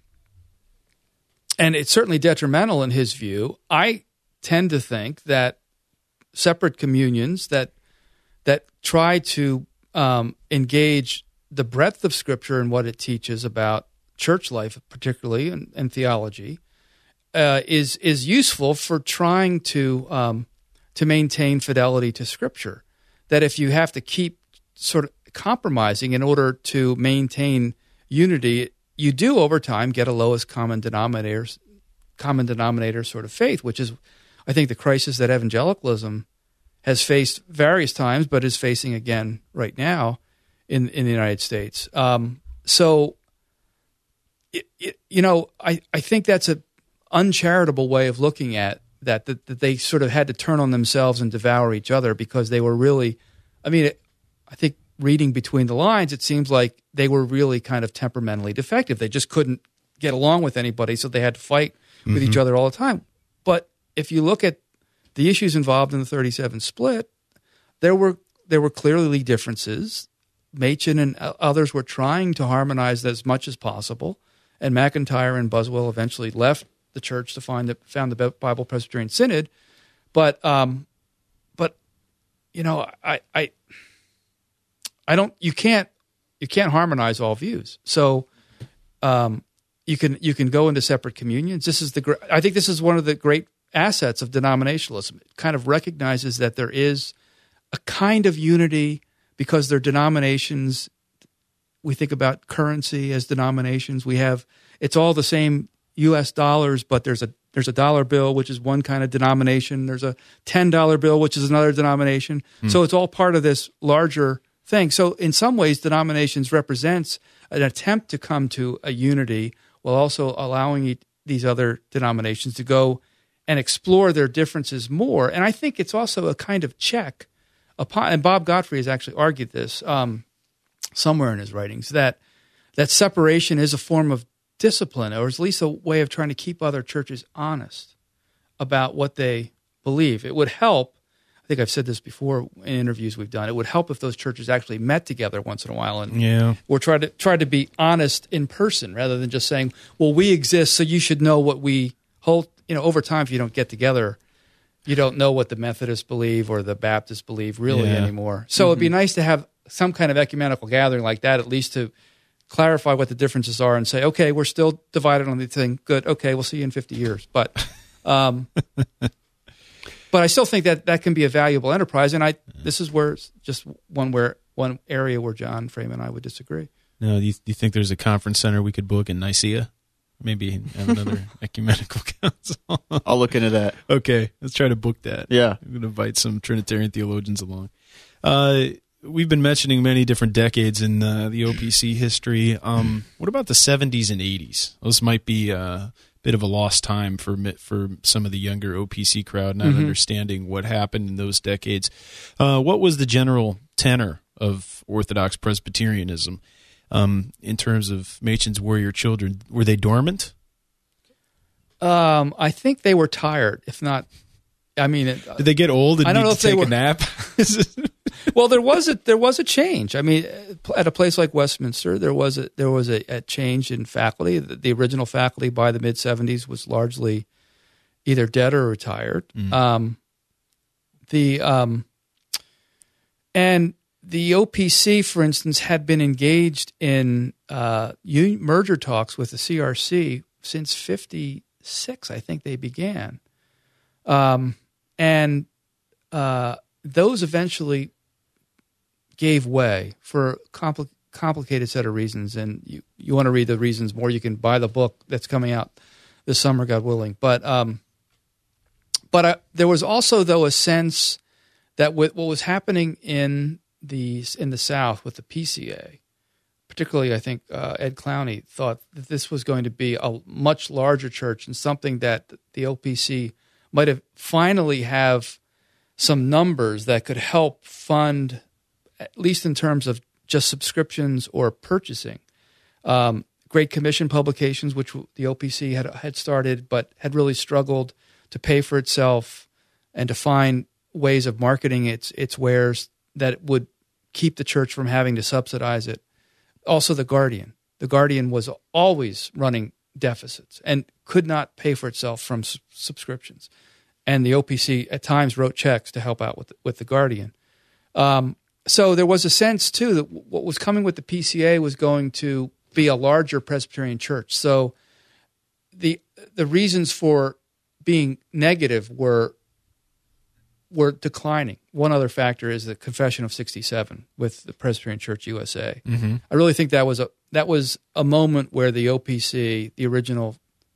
and it's certainly detrimental in his view. I tend to think that separate communions that that try to um, engage the breadth of Scripture and what it teaches about church life, particularly and, and theology, uh, is is useful for trying to um, to maintain fidelity to Scripture. That if you have to keep sort of compromising in order to maintain unity, you do over time get a lowest common denominator, common denominator sort of faith, which is, I think, the crisis that evangelicalism has faced various times, but is facing again right now in in the United States. Um, so, it, it, you know, I, I think that's a uncharitable way of looking at that, that, that they sort of had to turn on themselves and devour each other because they were really, I mean, it, I think reading between the lines, it seems like they were really kind of temperamentally defective. They just couldn't get along with anybody, so they had to fight with mm-hmm. each other all the time. But if you look at the issues involved in the thirty-seven split, there were there were clearly differences. Machen and others were trying to harmonize as much as possible, and McIntyre and Buswell eventually left the church to find the found the Bible Presbyterian Synod. But um, but you know, I I I don't you can't you can't harmonize all views. So um, you can you can go into separate communions. This is the I think this is one of the great assets of denominationalism. It kind of recognizes that there is a kind of unity because they're denominations. We think about currency as denominations. We have it's all the same U S dollars, but there's a there's a dollar bill, which is one kind of denomination. There's a ten dollar bill, which is another denomination. Hmm. So it's all part of this larger thing. So in some ways, denominations represents an attempt to come to a unity while also allowing these other denominations to go and explore their differences more. And I think it's also a kind of check upon, and Bob Godfrey has actually argued this um, somewhere in his writings, that that separation is a form of discipline, or at least a way of trying to keep other churches honest about what they believe. It would help, I think I've said this before in interviews we've done, it would help if those churches actually met together once in a while and yeah. or try to try to be honest in person rather than just saying, well, we exist, so you should know what we hold. You know, over time, if you don't get together, you don't know what the Methodists believe or the Baptists believe really yeah. anymore. So Mm-hmm. it'd be nice to have some kind of ecumenical gathering like that, at least to clarify what the differences are and say, okay, we're still divided on the thing. Good. Okay, we'll see you in fifty years. But, um, But I still think that that can be a valuable enterprise, and I this is where it's just one where one area where John Frame and I would disagree. No, do you, do you think there's a conference center we could book in Nicaea? Maybe have another ecumenical council. I'll look into that. Okay, let's try to book that. Yeah. I'm going to invite some Trinitarian theologians along. Uh, we've been mentioning many different decades in uh, the O P C history. Um, what about the seventies and eighties? Those might be a bit of a lost time for for some of the younger O P C crowd, not mm-hmm. understanding what happened in those decades. Uh, what was the general tenor of Orthodox Presbyterianism? Um, in terms of Machen's warrior children, were they dormant? Um, I think they were tired, if not. I mean, it, did they get old and I don't need know to if take they were, a nap? Well, there was a there was a change. I mean, at a place like Westminster, there was a there was a, a change in faculty. The, the original faculty by the mid seventies was largely either dead or retired. Mm. Um, the um, and. The O P C, for instance, had been engaged in uh, merger talks with the C R C since fifty-six, I think they began. Um, and uh, those eventually gave way for a compl- complicated set of reasons. And you, you want to read the reasons more, you can buy the book that's coming out this summer, God willing. But, um, but uh, there was also, though, a sense that with what was happening in the in the South with the P C A, particularly I think uh, Ed Clowney thought that this was going to be a much larger church and something that the O P C might have finally have some numbers that could help fund, at least in terms of just subscriptions or purchasing. Um, Great Commission publications, which the O P C had had started but had really struggled to pay for itself and to find ways of marketing its its wares that would keep the church from having to subsidize it. Also, The Guardian. The Guardian was always running deficits and could not pay for itself from su- subscriptions. And the O P C at times wrote checks to help out with the, with the Guardian. Um, so there was a sense, too, that w- what was coming with the P C A was going to be a larger Presbyterian church. So the the reasons for being negative were were declining. One other factor is the Confession of sixty-seven with the Presbyterian Church U S A. Mm-hmm. I really think that was a that was a moment where the O P C, the original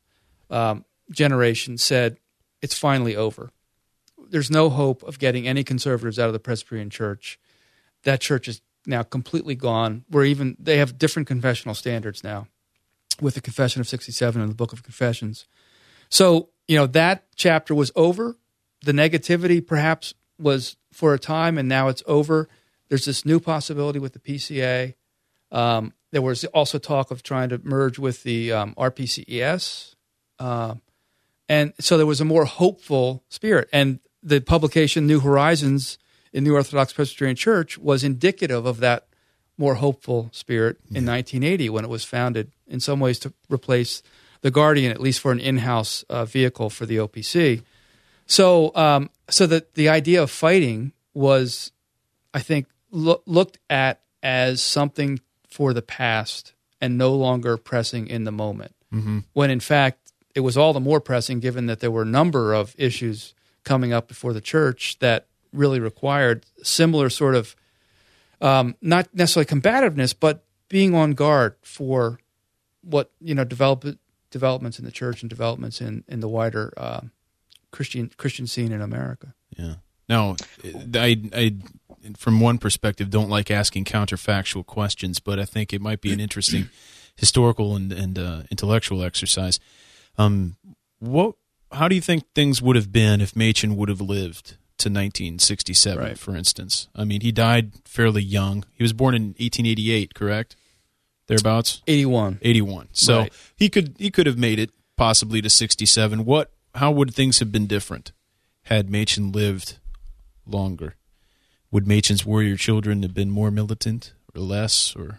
um, generation, said, it's finally over. There's no hope of getting any conservatives out of the Presbyterian Church. That church is now completely gone. We're even they have different confessional standards now with the Confession of sixty-seven and the Book of Confessions. So, you know, that chapter was over. The negativity perhaps was for a time, and now it's over. There's this new possibility with the P C A. Um, there was also talk of trying to merge with the um, R P C E S. Uh, and so there was a more hopeful spirit. And the publication New Horizons in New Orthodox Presbyterian Church was indicative of that more hopeful spirit in yeah. nineteen eighty when it was founded in some ways to replace the Guardian, at least for an in-house uh, vehicle for the O P C. So, um, so that the idea of fighting was, I think, lo- looked at as something for the past and no longer pressing in the moment. Mm-hmm. When in fact, it was all the more pressing given that there were a number of issues coming up before the church that really required similar sort of, um, not necessarily combativeness, but being on guard for what, you know, develop, developments in the church and developments in, in the wider uh Christian Christian scene in America. Yeah. Now, I, I, from one perspective, don't like asking counterfactual questions, but I think it might be an interesting historical and, and uh, intellectual exercise. Um, what? How do you think things would have been if Machen would have lived to nineteen sixty-seven, right. for instance? I mean, he died fairly young. He was born in eighteen eighty-eight, correct? Thereabouts? eighty-one. eighty-one. So right. he could he could have made it possibly to sixty-seven. What? How would things have been different had Machen lived longer? Would Machen's warrior children have been more militant or less? Or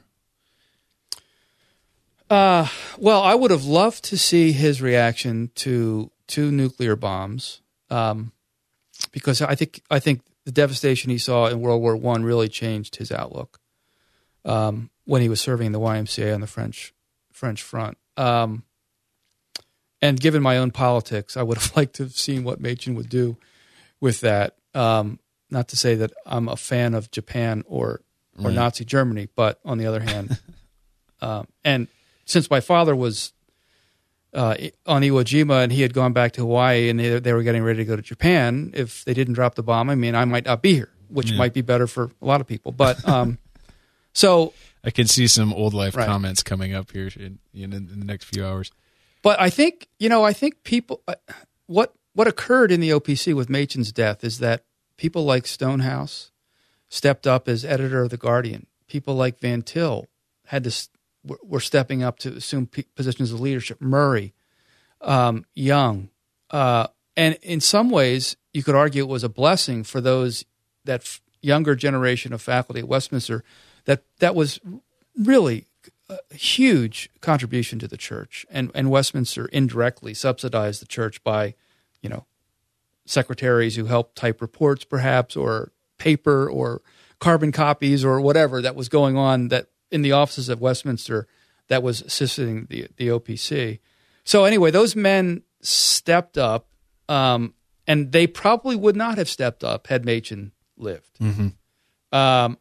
uh, well, I would have loved to see his reaction to two nuclear bombs, um, because I think I think the devastation he saw in World War One really changed his outlook um, when he was serving in the Y M C A on the French French front. Um, And given my own politics, I would have liked to have seen what Machen would do with that. Um, not to say that I'm a fan of Japan or or right. Nazi Germany, but on the other hand, um, and since my father was uh, on Iwo Jima and he had gone back to Hawaii and they, they were getting ready to go to Japan, if they didn't drop the bomb, I mean, I might not be here, which yeah. might be better for a lot of people. But um, so I can see some old life right. comments coming up here in, in, in the next few hours. But I think, you know, I think people, uh, what what occurred in the O P C with Machen's death is that people like Stonehouse stepped up as editor of The Guardian. People like Van Til had to were stepping up to assume positions of leadership. Murray, um, Young, uh, and in some ways, you could argue it was a blessing for those that f- younger generation of faculty at Westminster. That that was really a huge contribution to the church, and and Westminster indirectly subsidized the church by, you know, secretaries who helped type reports, perhaps, or paper, or carbon copies, or whatever that was going on that in the offices of Westminster that was assisting the the O P C. So anyway, those men stepped up, um, and they probably would not have stepped up had Machen lived. Mm-hmm. Um,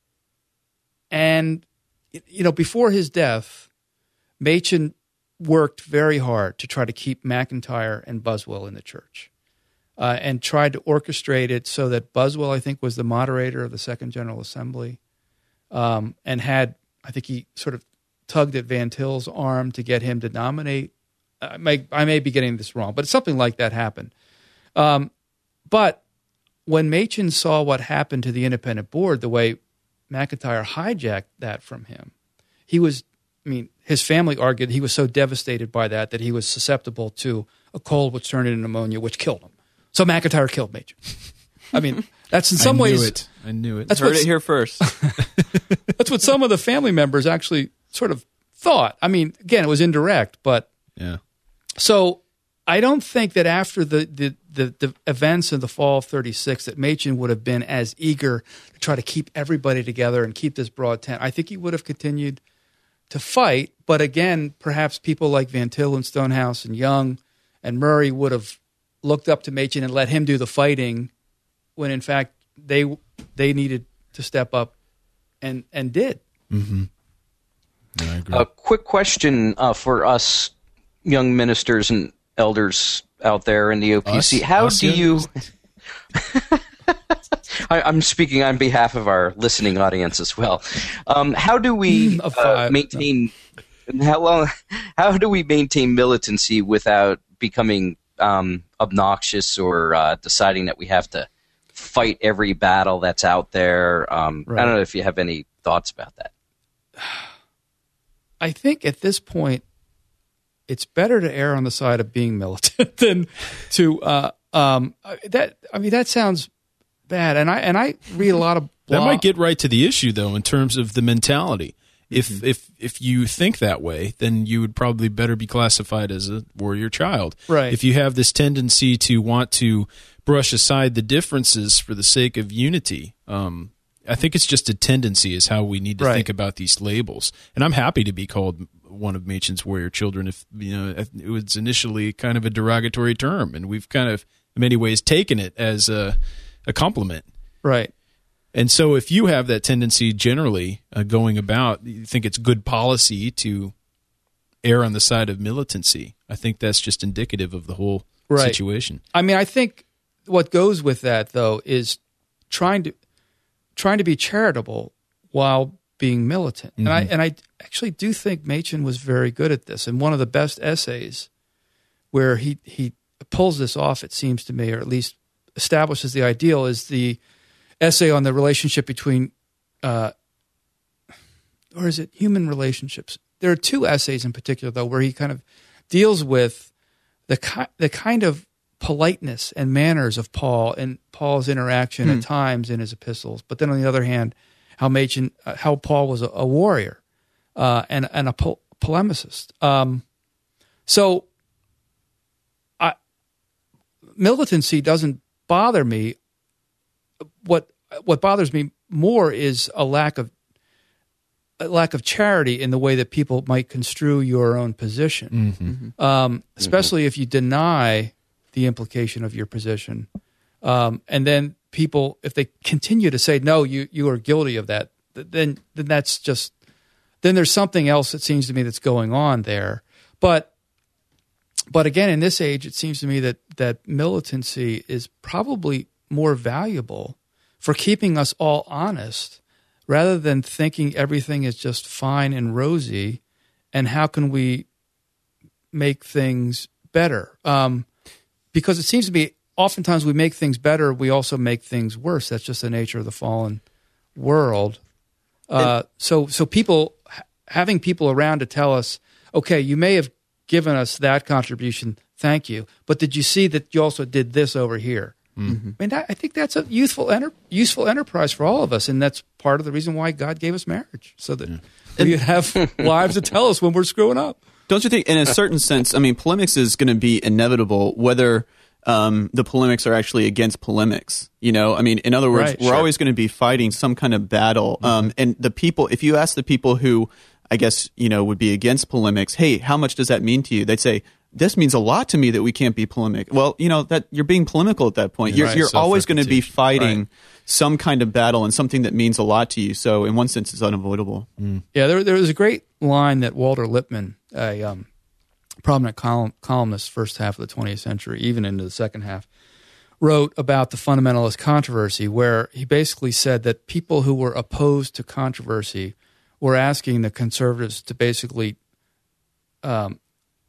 and you know, before his death, Machen worked very hard to try to keep McIntyre and Buswell in the church, uh, and tried to orchestrate it so that Buswell, I think, was the moderator of the Second General Assembly, um, and had, I think he sort of tugged at Van Til's arm to get him to nominate. I may, I may be getting this wrong, but something like that happened. Um, but when Machen saw what happened to the independent board, the way McIntyre hijacked that from him, he was, I mean, his family argued he was so devastated by that that he was susceptible to a cold which turned into pneumonia, which killed him. So McIntyre killed Machen. I mean, that's in some I ways. Knew it. I knew it. That's Heard it here first. That's what some of the family members actually sort of thought. I mean, again, it was indirect, but yeah. So I don't think that after the, the, the, the events in the fall of thirty-six that Machen would have been as eager to try to keep everybody together and keep this broad tent. I think he would have continued to fight, but again, perhaps people like Van Til and Stonehouse and Young and Murray would have looked up to Machen and let him do the fighting when in fact they they needed to step up and, and did. Mm-hmm. Yeah, I agree. A quick question uh, for us young ministers and elders out there in the O P C. Us? How Us do you... I, I'm speaking on behalf of our listening audience as well. Um, how do we uh, maintain... How long? How do we maintain militancy without becoming um, obnoxious or uh, deciding that we have to fight every battle that's out there? Um, right. I don't know if you have any thoughts about that. I think at this point, it's better to err on the side of being militant than to uh, um, that. I mean, that sounds bad, and I and I read a lot of that might get right to the issue though in terms of the mentality. If mm-hmm. if if you think that way, then you would probably better be classified as a warrior child. Right. If you have this tendency to want to brush aside the differences for the sake of unity, um, I think it's just a tendency is how we need to right. think about these labels. And I'm happy to be called one of Machen's warrior children. If you know, it was initially kind of a derogatory term, and we've kind of in many ways taken it as a a compliment. Right. And so if you have that tendency generally uh, going about, you think it's good policy to err on the side of militancy. I think that's just indicative of the whole right. situation. I mean, I think what goes with that, though, is trying to trying to be charitable while being militant. Mm-hmm. And I and I actually do think Machen was very good at this. And one of the best essays where he, he pulls this off, it seems to me, or at least establishes the ideal, is the essay on the relationship between, uh, or is it human relationships? There are two essays in particular, though, where he kind of deals with the ki- the kind of politeness and manners of Paul and Paul's interaction hmm. at times in his epistles. But then on the other hand, how Machen, uh, how Paul was a, a warrior uh, and and a po- polemicist. Um, so, I, militancy doesn't bother me. What what bothers me more is a lack of a lack of charity in the way that people might construe your own position, mm-hmm. um, especially mm-hmm. if you deny the implication of your position Um, and then people, if they continue to say, no, you, you are guilty of that, then then that's just, then there's something else that seems to me that's going on there. But but again, in this age, it seems to me that that militancy is probably more valuable for keeping us all honest rather than thinking everything is just fine and rosy and how can we make things better. Um, because it seems to be oftentimes we make things better, we also make things worse. That's just the nature of the fallen world. Uh, so so people having people around to tell us, okay, you may have given us that contribution, thank you, but did you see that you also did this over here? Mm-hmm. I mean, that, I think that's a youthful enter, useful enterprise for all of us, and that's part of the reason why God gave us marriage, so that yeah. we could have wives to tell us when we're screwing up. Don't you think, in a certain sense, I mean, polemics is going to be inevitable, whether um, the polemics are actually against polemics. You know, I mean, in other words, right, we're sure. always going to be fighting some kind of battle. Mm-hmm. Um, and the people, if you ask the people who, I guess, you know, would be against polemics, hey, how much does that mean to you? They'd say, this means a lot to me that we can't be polemic. Well, you know, that you're being polemical at that point. You're, right, you're always going to be fighting right. some kind of battle and something that means a lot to you. So in one sense, it's unavoidable. Mm. Yeah, there, there was a great line that Walter Lippmann, a um, prominent column, columnist first half of the twentieth century, even into the second half, wrote about the fundamentalist controversy, where he basically said that people who were opposed to controversy were asking the conservatives to basically um,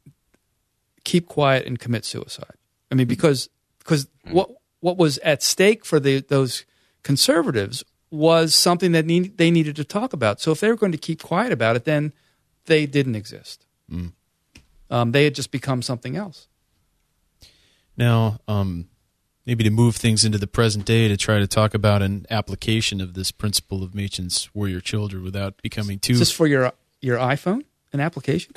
keep quiet and commit suicide. I mean, because because what what was at stake for the those conservatives was something that need, they needed to talk about. So if they were going to keep quiet about it, then they didn't exist. Mm. Um, they had just become something else. Now, um, maybe to move things into the present day, to try to talk about an application of this principle of Machen's warrior children without becoming too... Is this for your your iPhone, an application?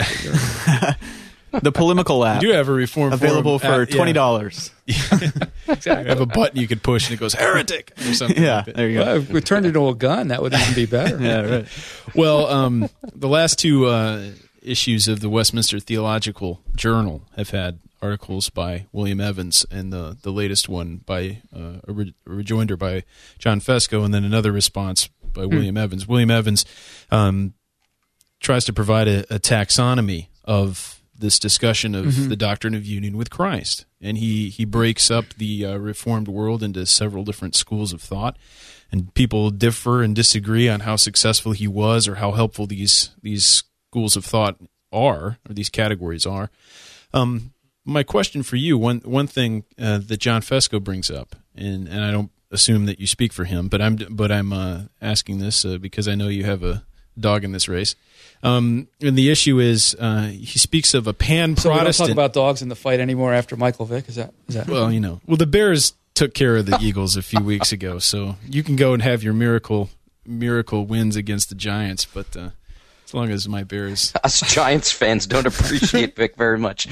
The polemical app. You do have a reform available forum for twenty dollars. Yeah. Exactly. You have a button you could push and it goes heretic or something. Yeah, like that. there you go. Well, if we turned it into a gun, that would even be better. Yeah, right. Well, um, the last two uh, issues of the Westminster Theological Journal have had articles by William Evans, and the the latest one by uh, a, re- a rejoinder by John Fesko, and then another response by William hmm. Evans. William Evans um, tries to provide a, a taxonomy of this discussion of mm-hmm. the doctrine of union with Christ. And he, he breaks up the uh, Reformed world into several different schools of thought, and people differ and disagree on how successful he was or how helpful these these schools of thought are, or these categories are. Um, my question for you, one one thing uh, that John Fesko brings up, and, and I don't assume that you speak for him, but I'm but I'm uh, asking this uh, because I know you have a dog in this race. Um, and the issue is, uh, he speaks of a pan-Protestant... So we don't talk about dogs in the fight anymore after Michael Vick? Is that? Is that? Well, you know. Well, the Bears took care of the Eagles a few weeks ago, so you can go and have your miracle miracle wins against the Giants, but uh, as long as my Bears... Us Giants fans don't appreciate Vick very much.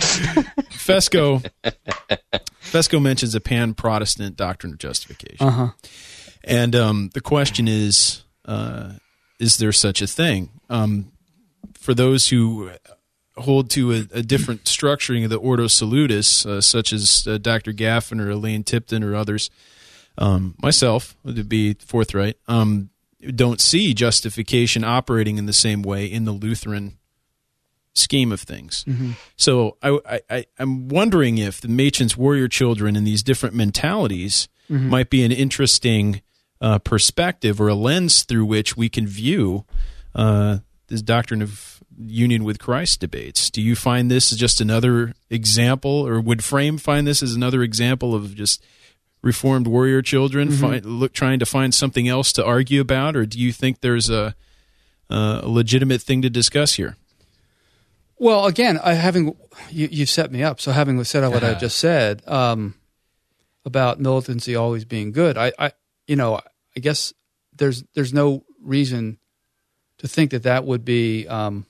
Fesko, Fesko mentions a pan-Protestant doctrine of justification. Uh-huh. And um, the question is, uh, is there such a thing? Um For those who hold to a, a different structuring of the Ordo Salutis, uh, such as uh, Doctor Gaffin or Elaine Tipton or others, um, myself, to be forthright, um, don't see justification operating in the same way in the Lutheran scheme of things. Mm-hmm. So I, I, I'm wondering if the Machen's warrior children and these different mentalities mm-hmm. might be an interesting uh, perspective or a lens through which we can view uh, this doctrine of union with Christ debates. Do you find this as just another example, or would Frame find this as another example of just Reformed warrior children mm-hmm. find, look, trying to find something else to argue about, or do you think there's a, a legitimate thing to discuss here? Well, again, I, having you, you've set me up, so having said what uh-huh. I just said um, about militancy always being good, I, I, you know, I guess there's there's no reason to think that that would be um,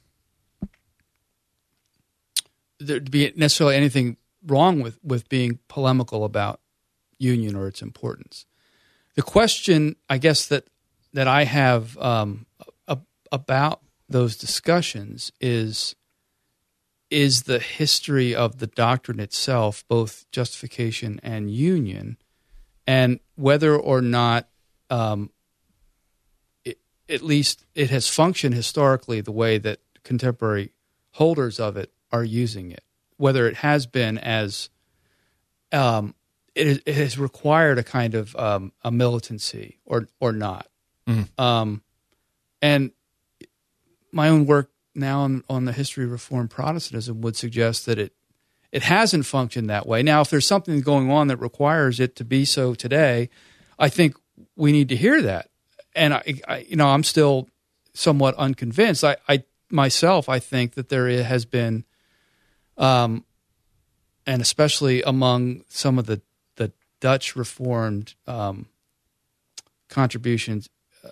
there'd be necessarily anything wrong with, with being polemical about union or its importance. The question, I guess, that that I have um, a, about those discussions is is the history of the doctrine itself, both justification and union, and whether or not, um, it, at least it has functioned historically the way that contemporary holders of it are using it, whether it has been as um, it, is, it has required a kind of um, a militancy or or not. Mm-hmm. Um, and my own work now on, on the history of Reformed Protestantism would suggest that it it hasn't functioned that way. Now, if there's something going on that requires it to be so today, I think we need to hear that. And I, I you know, I'm still somewhat unconvinced. I, I myself, I think that there has been, um, and especially among some of the the Dutch Reformed um, contributions,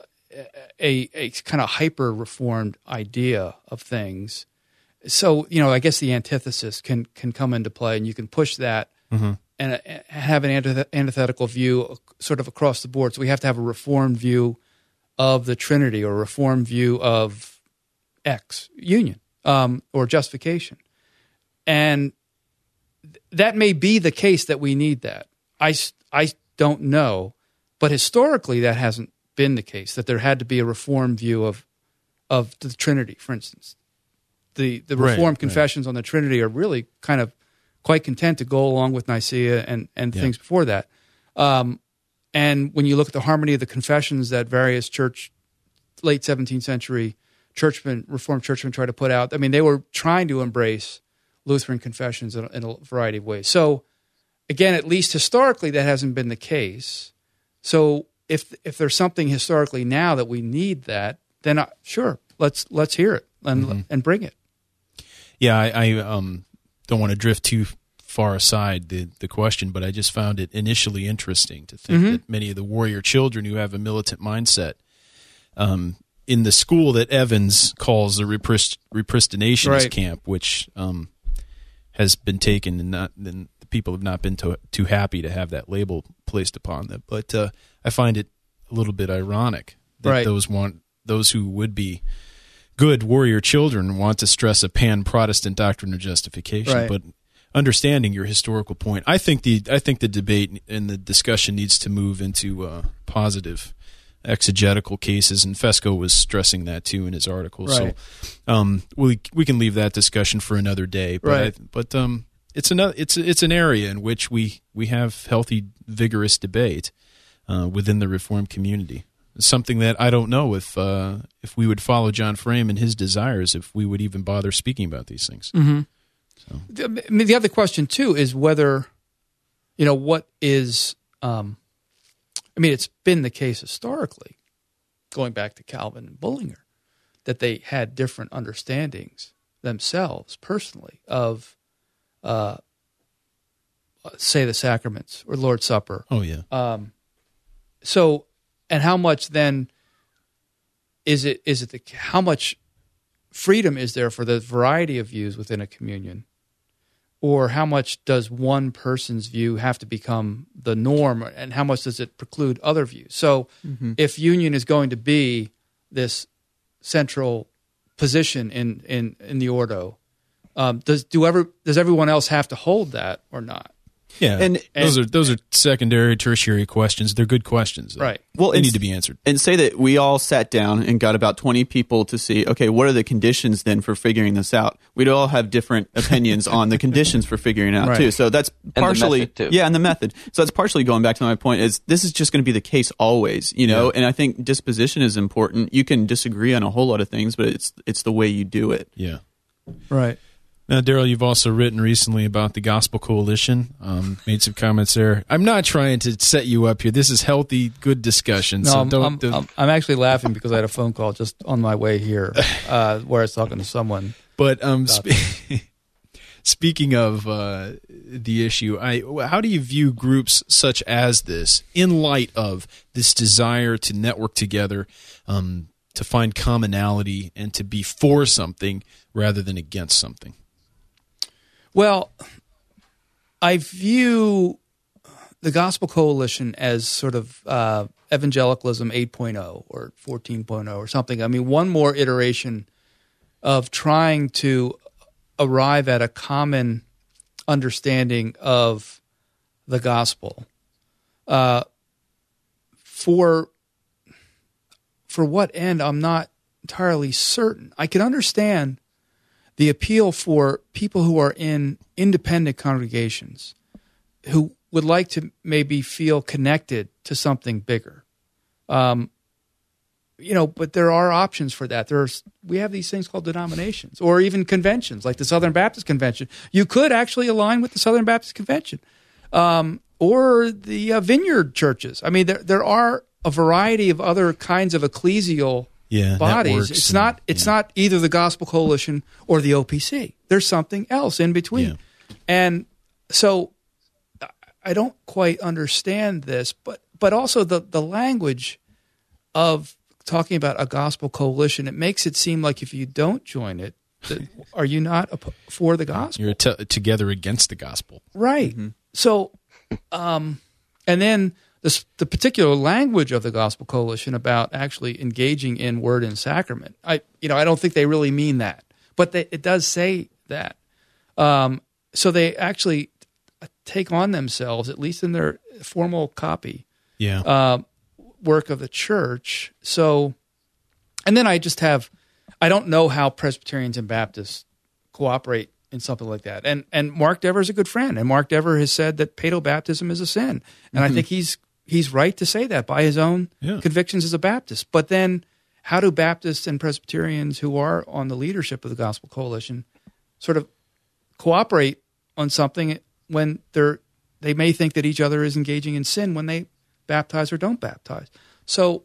A, a kind of hyper reformed idea of things. So, you know, I guess the antithesis can can come into play, and you can push that mm-hmm. and uh, have an antith- antithetical view sort of across the board. So we have to have a reformed view of the Trinity or a reformed view of X, union, um, or justification. And th- that may be the case that we need that. I, I don't know, but historically that hasn't been the case, that there had to be a reformed view of of the Trinity, for instance. The the Reformed right, confessions right. on the Trinity are really kind of quite content to go along with Nicaea and, and yeah. things before that. Um, and when you look at the harmony of the confessions that various church, late seventeenth century churchmen, Reformed churchmen tried to put out, I mean, they were trying to embrace Lutheran confessions in a, in a variety of ways. So, again, at least historically, that hasn't been the case. So, If if there's something historically now that we need that, then I, sure, let's let's hear it and mm-hmm. and bring it. Yeah, I, I um, don't want to drift too far aside the, the question, but I just found it initially interesting to think mm-hmm. that many of the warrior children who have a militant mindset, um, in the school that Evans calls the reprist, repristinationist right. camp, which um, has been taken and not and the people have not been too, too happy to have that label placed upon them, but. Uh, I find it a little bit ironic that right. those want those who would be good warrior children want to stress a pan-Protestant doctrine of justification. Right. But understanding your historical point, I think the I think the debate and the discussion needs to move into uh, positive exegetical cases, and Fesco was stressing that too in his article. Right. So um, we we can leave that discussion for another day. But right. I, but um, it's another it's it's an area in which we we have healthy, vigorous debate. Uh, within the Reformed community, it's something that I don't know if uh, if we would follow John Frame and his desires, if we would even bother speaking about these things. Mm-hmm. So. The, I mean, the other question too is whether, you know, what is. Um, I mean, it's been the case historically, going back to Calvin and Bullinger, that they had different understandings themselves personally of, uh, say, the sacraments or Lord's Supper. Oh yeah. Um, So, and how much then is it? Is it the how much freedom is there for the variety of views within a communion, or how much does one person's view have to become the norm, and how much does it preclude other views? So, mm-hmm. if union is going to be this central position in in in the Ordo, um, does do ever does everyone else have to hold that or not? Yeah, and, and those are those are secondary, tertiary questions. They're good questions, right? Well, they need to be answered. And say that we all sat down and got about twenty people to see, okay, what are the conditions then for figuring this out? We'd all have different opinions on the conditions for figuring it out right. too. So that's partially, and the method too. yeah, and the method. So that's partially going back to my point. Is this is just going to be the case always, you know? Yeah. And I think disposition is important. You can disagree on a whole lot of things, but it's it's the way you do it. Yeah, right. Now, Daryl, you've also written recently about the Gospel Coalition, um, made some comments there. I'm not trying to set you up here. This is healthy, good discussion. No, so I'm, don't, I'm, don't. I'm, I'm actually laughing because I had a phone call just on my way here uh, where I was talking to someone. But um, spe- speaking of uh, the issue, I, how do you view groups such as this in light of this desire to network together, um, to find commonality, and to be for something rather than against something? Well, I view the Gospel Coalition as sort of uh, evangelicalism eight point oh or fourteen point oh or something. I mean, one more iteration of trying to arrive at a common understanding of the gospel. Uh, for for what end, I'm not entirely certain. I can understand the appeal for people who are in independent congregations who would like to maybe feel connected to something bigger. Um, you know, but there are options for that. There's we have these things called denominations or even conventions, like the Southern Baptist Convention. You could actually align with the Southern Baptist Convention um, or the uh, Vineyard churches. I mean, there there are a variety of other kinds of ecclesial yeah, bodies. It's and, not it's yeah. not either the Gospel Coalition or the O P C. There's something else in between. Yeah. And so I don't quite understand this, but but also the, the language of talking about a gospel coalition, it makes it seem like if you don't join it, that, are you not a, for the gospel? You're t- together against the gospel. Right. Mm-hmm. So, um, and then the, the particular language of the gospel coalition about actually engaging in word and sacrament, I you know I don't think they really mean that, but they, it does say that. Um, so they actually take on themselves, at least in their formal copy, yeah, uh, work of the church. So, and then I just have, I don't know how Presbyterians and Baptists cooperate in something like that. And and Mark Dever is a good friend, and Mark Dever has said that paedobaptism is a sin, and mm-hmm. I think he's he's right to say that by his own yeah. convictions as a Baptist. But then, how do Baptists and Presbyterians who are on the leadership of the Gospel Coalition sort of cooperate on something when they're they may think that each other is engaging in sin when they baptize or don't baptize? So,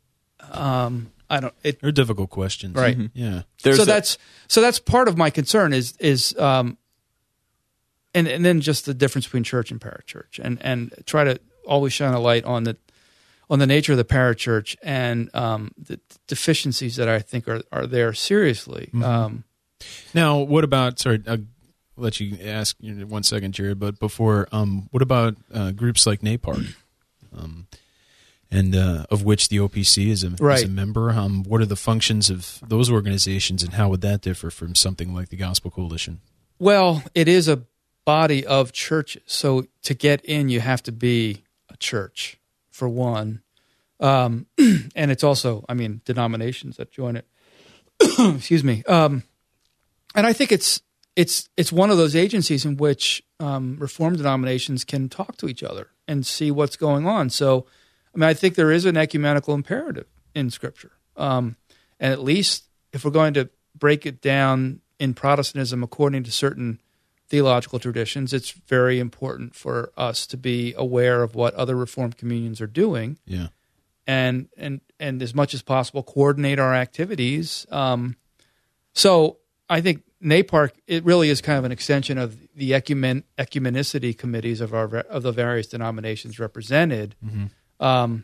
um, I don't. It, They're difficult questions, right? Mm-hmm. Yeah. There's so a, that's so that's part of my concern is is um, and and then just the difference between church and parachurch, and and try to always shine a light on the on the nature of the parachurch and um, the deficiencies that I think are are there seriously. Mm-hmm. Um, now, what about? Sorry, I'll let you ask in one second, Jared. But before, um, what about uh, groups like NAPARC? Um, and uh, of which the O P C is a, right. is a member. Um, what are the functions of those organizations, and how would that differ from something like the Gospel Coalition? Well, it is a body of churches, so to get in, you have to be a church, for one. Um, and it's also, I mean, denominations that join it. Excuse me. Um, and I think it's it's it's one of those agencies in which um, Reformed denominations can talk to each other and see what's going on. So, I mean, I think there is an ecumenical imperative in Scripture. Um, and at least if we're going to break it down in Protestantism according to certain theological traditions, it's very important for us to be aware of what other Reformed communions are doing. Yeah. And and and as much as possible, coordinate our activities. Um, so I think NAPARC, it really is kind of an extension of the ecumen, ecumenicity committees of our of the various denominations represented. Mm-hmm. Um,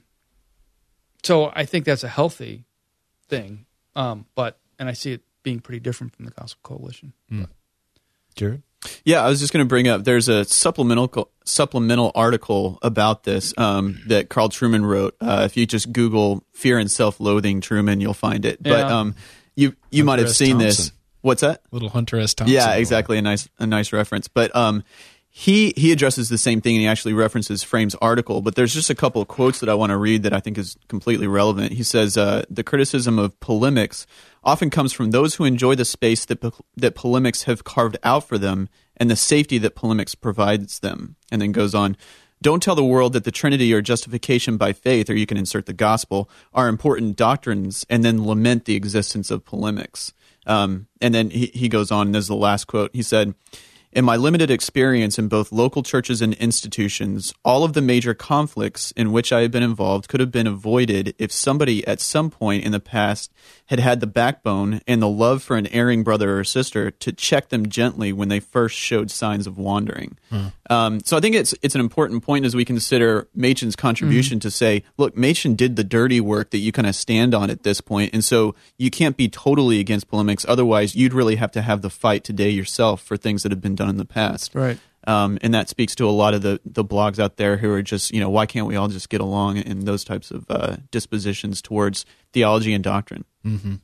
so I think that's a healthy thing, um, but and I see it being pretty different from the Gospel Coalition. Mm. Jared? Yeah, I was just going to bring up, there's a supplemental supplemental article about this um, that Carl Trueman wrote. Uh, if you just Google "fear and self-loathing Trueman," you'll find it. But yeah. um, you you might have S. seen Thompson. this. What's that? Little Hunter S. Thompson. Yeah, exactly. A nice a nice reference. But um, he he addresses the same thing, and he actually references Frame's article. But there's just a couple of quotes that I want to read that I think is completely relevant. He says, uh, the criticism of polemics often comes from those who enjoy the space that that polemics have carved out for them and the safety that polemics provides them. And then goes on, don't tell the world that the Trinity or justification by faith, or you can insert the gospel, are important doctrines and then lament the existence of polemics. Um, and then he, he goes on, and this is the last quote. He said, in my limited experience in both local churches and institutions, all of the major conflicts in which I have been involved could have been avoided if somebody at some point in the past had had the backbone and the love for an erring brother or sister to check them gently when they first showed signs of wandering. Hmm. Um, so I think it's it's an important point as we consider Machen's contribution mm-hmm. to say, look, Machen did the dirty work that you kind of stand on at this point, and so you can't be totally against polemics. Otherwise, you'd really have to have the fight today yourself for things that have been done in the past. Right. Um, and that speaks to a lot of the, the blogs out there who are just, you know, why can't we all just get along, and those types of uh, dispositions towards theology and doctrine. Mm-hmm.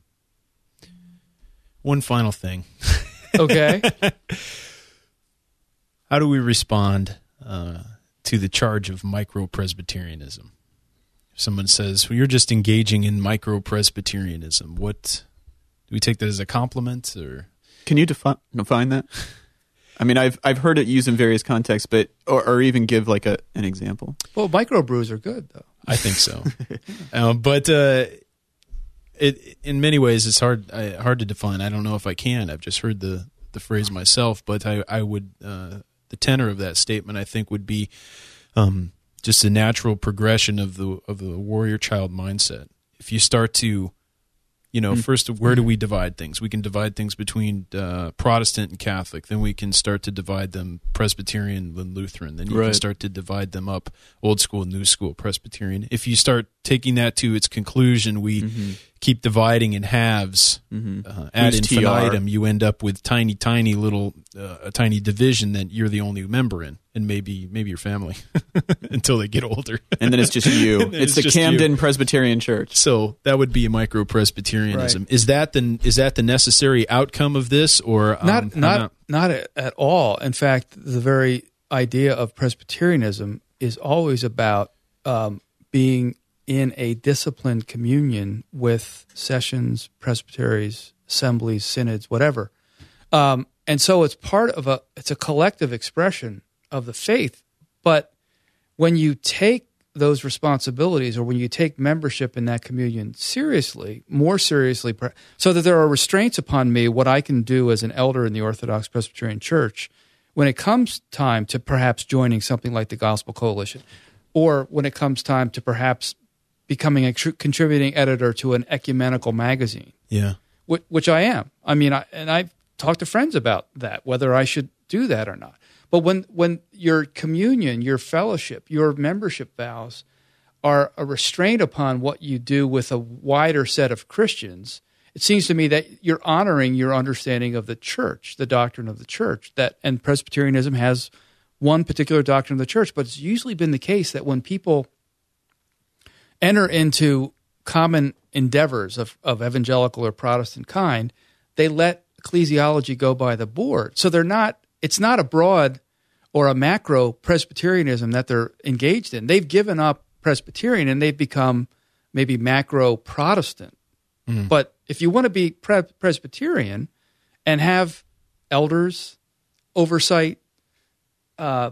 One final thing. Okay. How do we respond uh, to the charge of micro-Presbyterianism? If someone says, well, you're just engaging in micro-Presbyterianism, what, do we take that as a compliment? Or Can you defi- define that? I mean, I've I've heard it used in various contexts, but or, or even give like a an example. Well, microbrews are good, though. I think so. um, but uh, it in many ways, it's hard I, hard to define. I don't know if I can. I've just heard the, the phrase myself, but I, I would uh, the tenor of that statement, I think, would be um, just a natural progression of the of the warrior child mindset. If you start to You know, mm-hmm. first, where do we divide things? We can divide things between uh, Protestant and Catholic. Then we can start to divide them Presbyterian and Lutheran. Then you right. can start to divide them up Old School, New School, Presbyterian. If you start taking that to its conclusion, we mm-hmm. keep dividing in halves mm-hmm. uh, ad infinitum. You end up with tiny, tiny little, uh, a tiny division that you're the only member in, and maybe maybe your family until they get older. And then it's just you. it's, it's the Camden you. Presbyterian Church. So that would be a micro-Presbyterianism. Right. Is that the is that the necessary outcome of this, or um, not? Not not, not at all. In fact, the very idea of Presbyterianism is always about um, being in a disciplined communion with sessions, presbyteries, assemblies, synods, whatever. Um, and so it's part of a it's a collective expression of the faith. But when you take those responsibilities, or when you take membership in that communion seriously, more seriously, so that there are restraints upon me, what I can do as an elder in the Orthodox Presbyterian Church, when it comes time to perhaps joining something like the Gospel Coalition, or when it comes time to perhaps becoming a tr- contributing editor to an ecumenical magazine. Yeah. Which, which I am. I mean, I, and I've talked to friends about that, whether I should do that or not. But when, when your communion, your fellowship, your membership vows are a restraint upon what you do with a wider set of Christians, it seems to me that you're honoring your understanding of the church, the doctrine of the church. That and Presbyterianism has one particular doctrine of the church, but it's usually been the case that when people enter into common endeavors of, of evangelical or Protestant kind, they let ecclesiology go by the board. So they're not, it's not a broad or a macro Presbyterianism that they're engaged in. They've given up Presbyterian and they've become maybe macro Protestant. Mm. But if you want to be pre- Presbyterian and have elders, oversight, uh,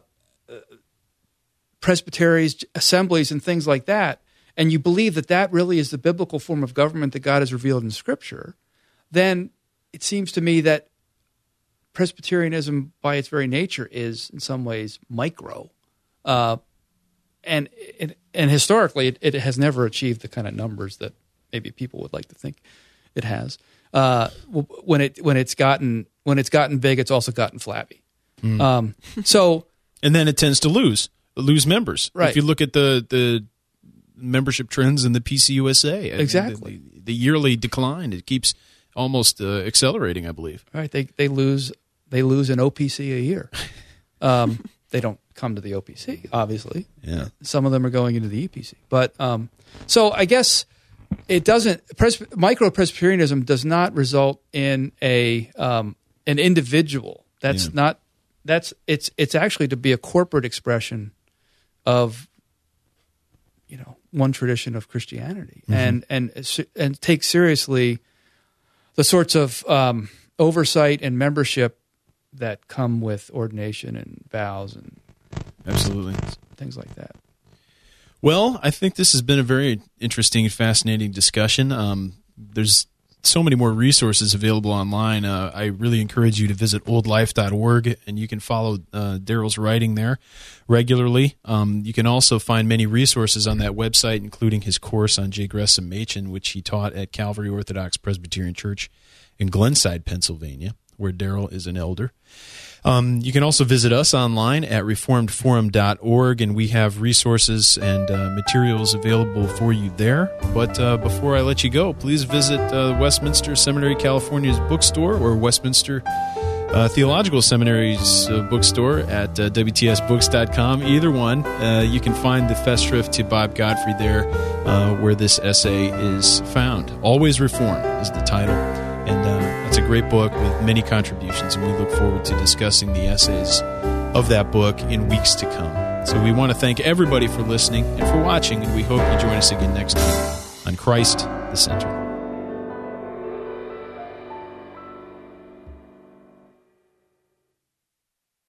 presbyteries, assemblies, and things like that, and you believe that that really is the biblical form of government that God has revealed in Scripture, then it seems to me that Presbyterianism, by its very nature, is in some ways micro, uh, and it, and historically, it, it has never achieved the kind of numbers that maybe people would like to think it has. Uh, when it when it's gotten when it's gotten big, it's also gotten flabby. Mm. Um, so, and then it tends to lose lose members. Right. If you look at the the membership trends in the P C U S A, exactly, the, the yearly decline, it keeps almost uh, accelerating, I believe. Right. They they lose they lose an O P C a year. Um, they don't come to the O P C, obviously. Yeah. Some of them are going into the E P C. But um, so I guess it doesn't. Presby- micro Presbyterianism does not result in a um, an individual. That's yeah. not. That's it's it's actually to be a corporate expression of, you know, one tradition of Christianity, mm-hmm. and and and take seriously the sorts of um, oversight and membership that come with ordination and vows and absolutely things like that. Well, I think this has been a very interesting and fascinating discussion. Um, there's so many more resources available online. Uh, I really encourage you to visit old life dot org, and you can follow uh, Daryl's writing there regularly. Um, you can also find many resources on that website, including his course on J. Gresham Machen, which he taught at Calvary Orthodox Presbyterian Church in Glenside, Pennsylvania, where Daryl is an elder. Um, you can also visit us online at reformed forum dot org, and we have resources and uh, materials available for you there. But uh, before I let you go, please visit uh, Westminster Seminary California's bookstore or Westminster uh, Theological Seminary's uh, bookstore at uh, w t s books dot com. Either one, uh, you can find the Festschrift to Bob Godfrey there, uh, where this essay is found. Always Reform is the title. And uh, it's a great book with many contributions, and we look forward to discussing the essays of that book in weeks to come. So we want to thank everybody for listening and for watching, and we hope you join us again next time on Christ the Center.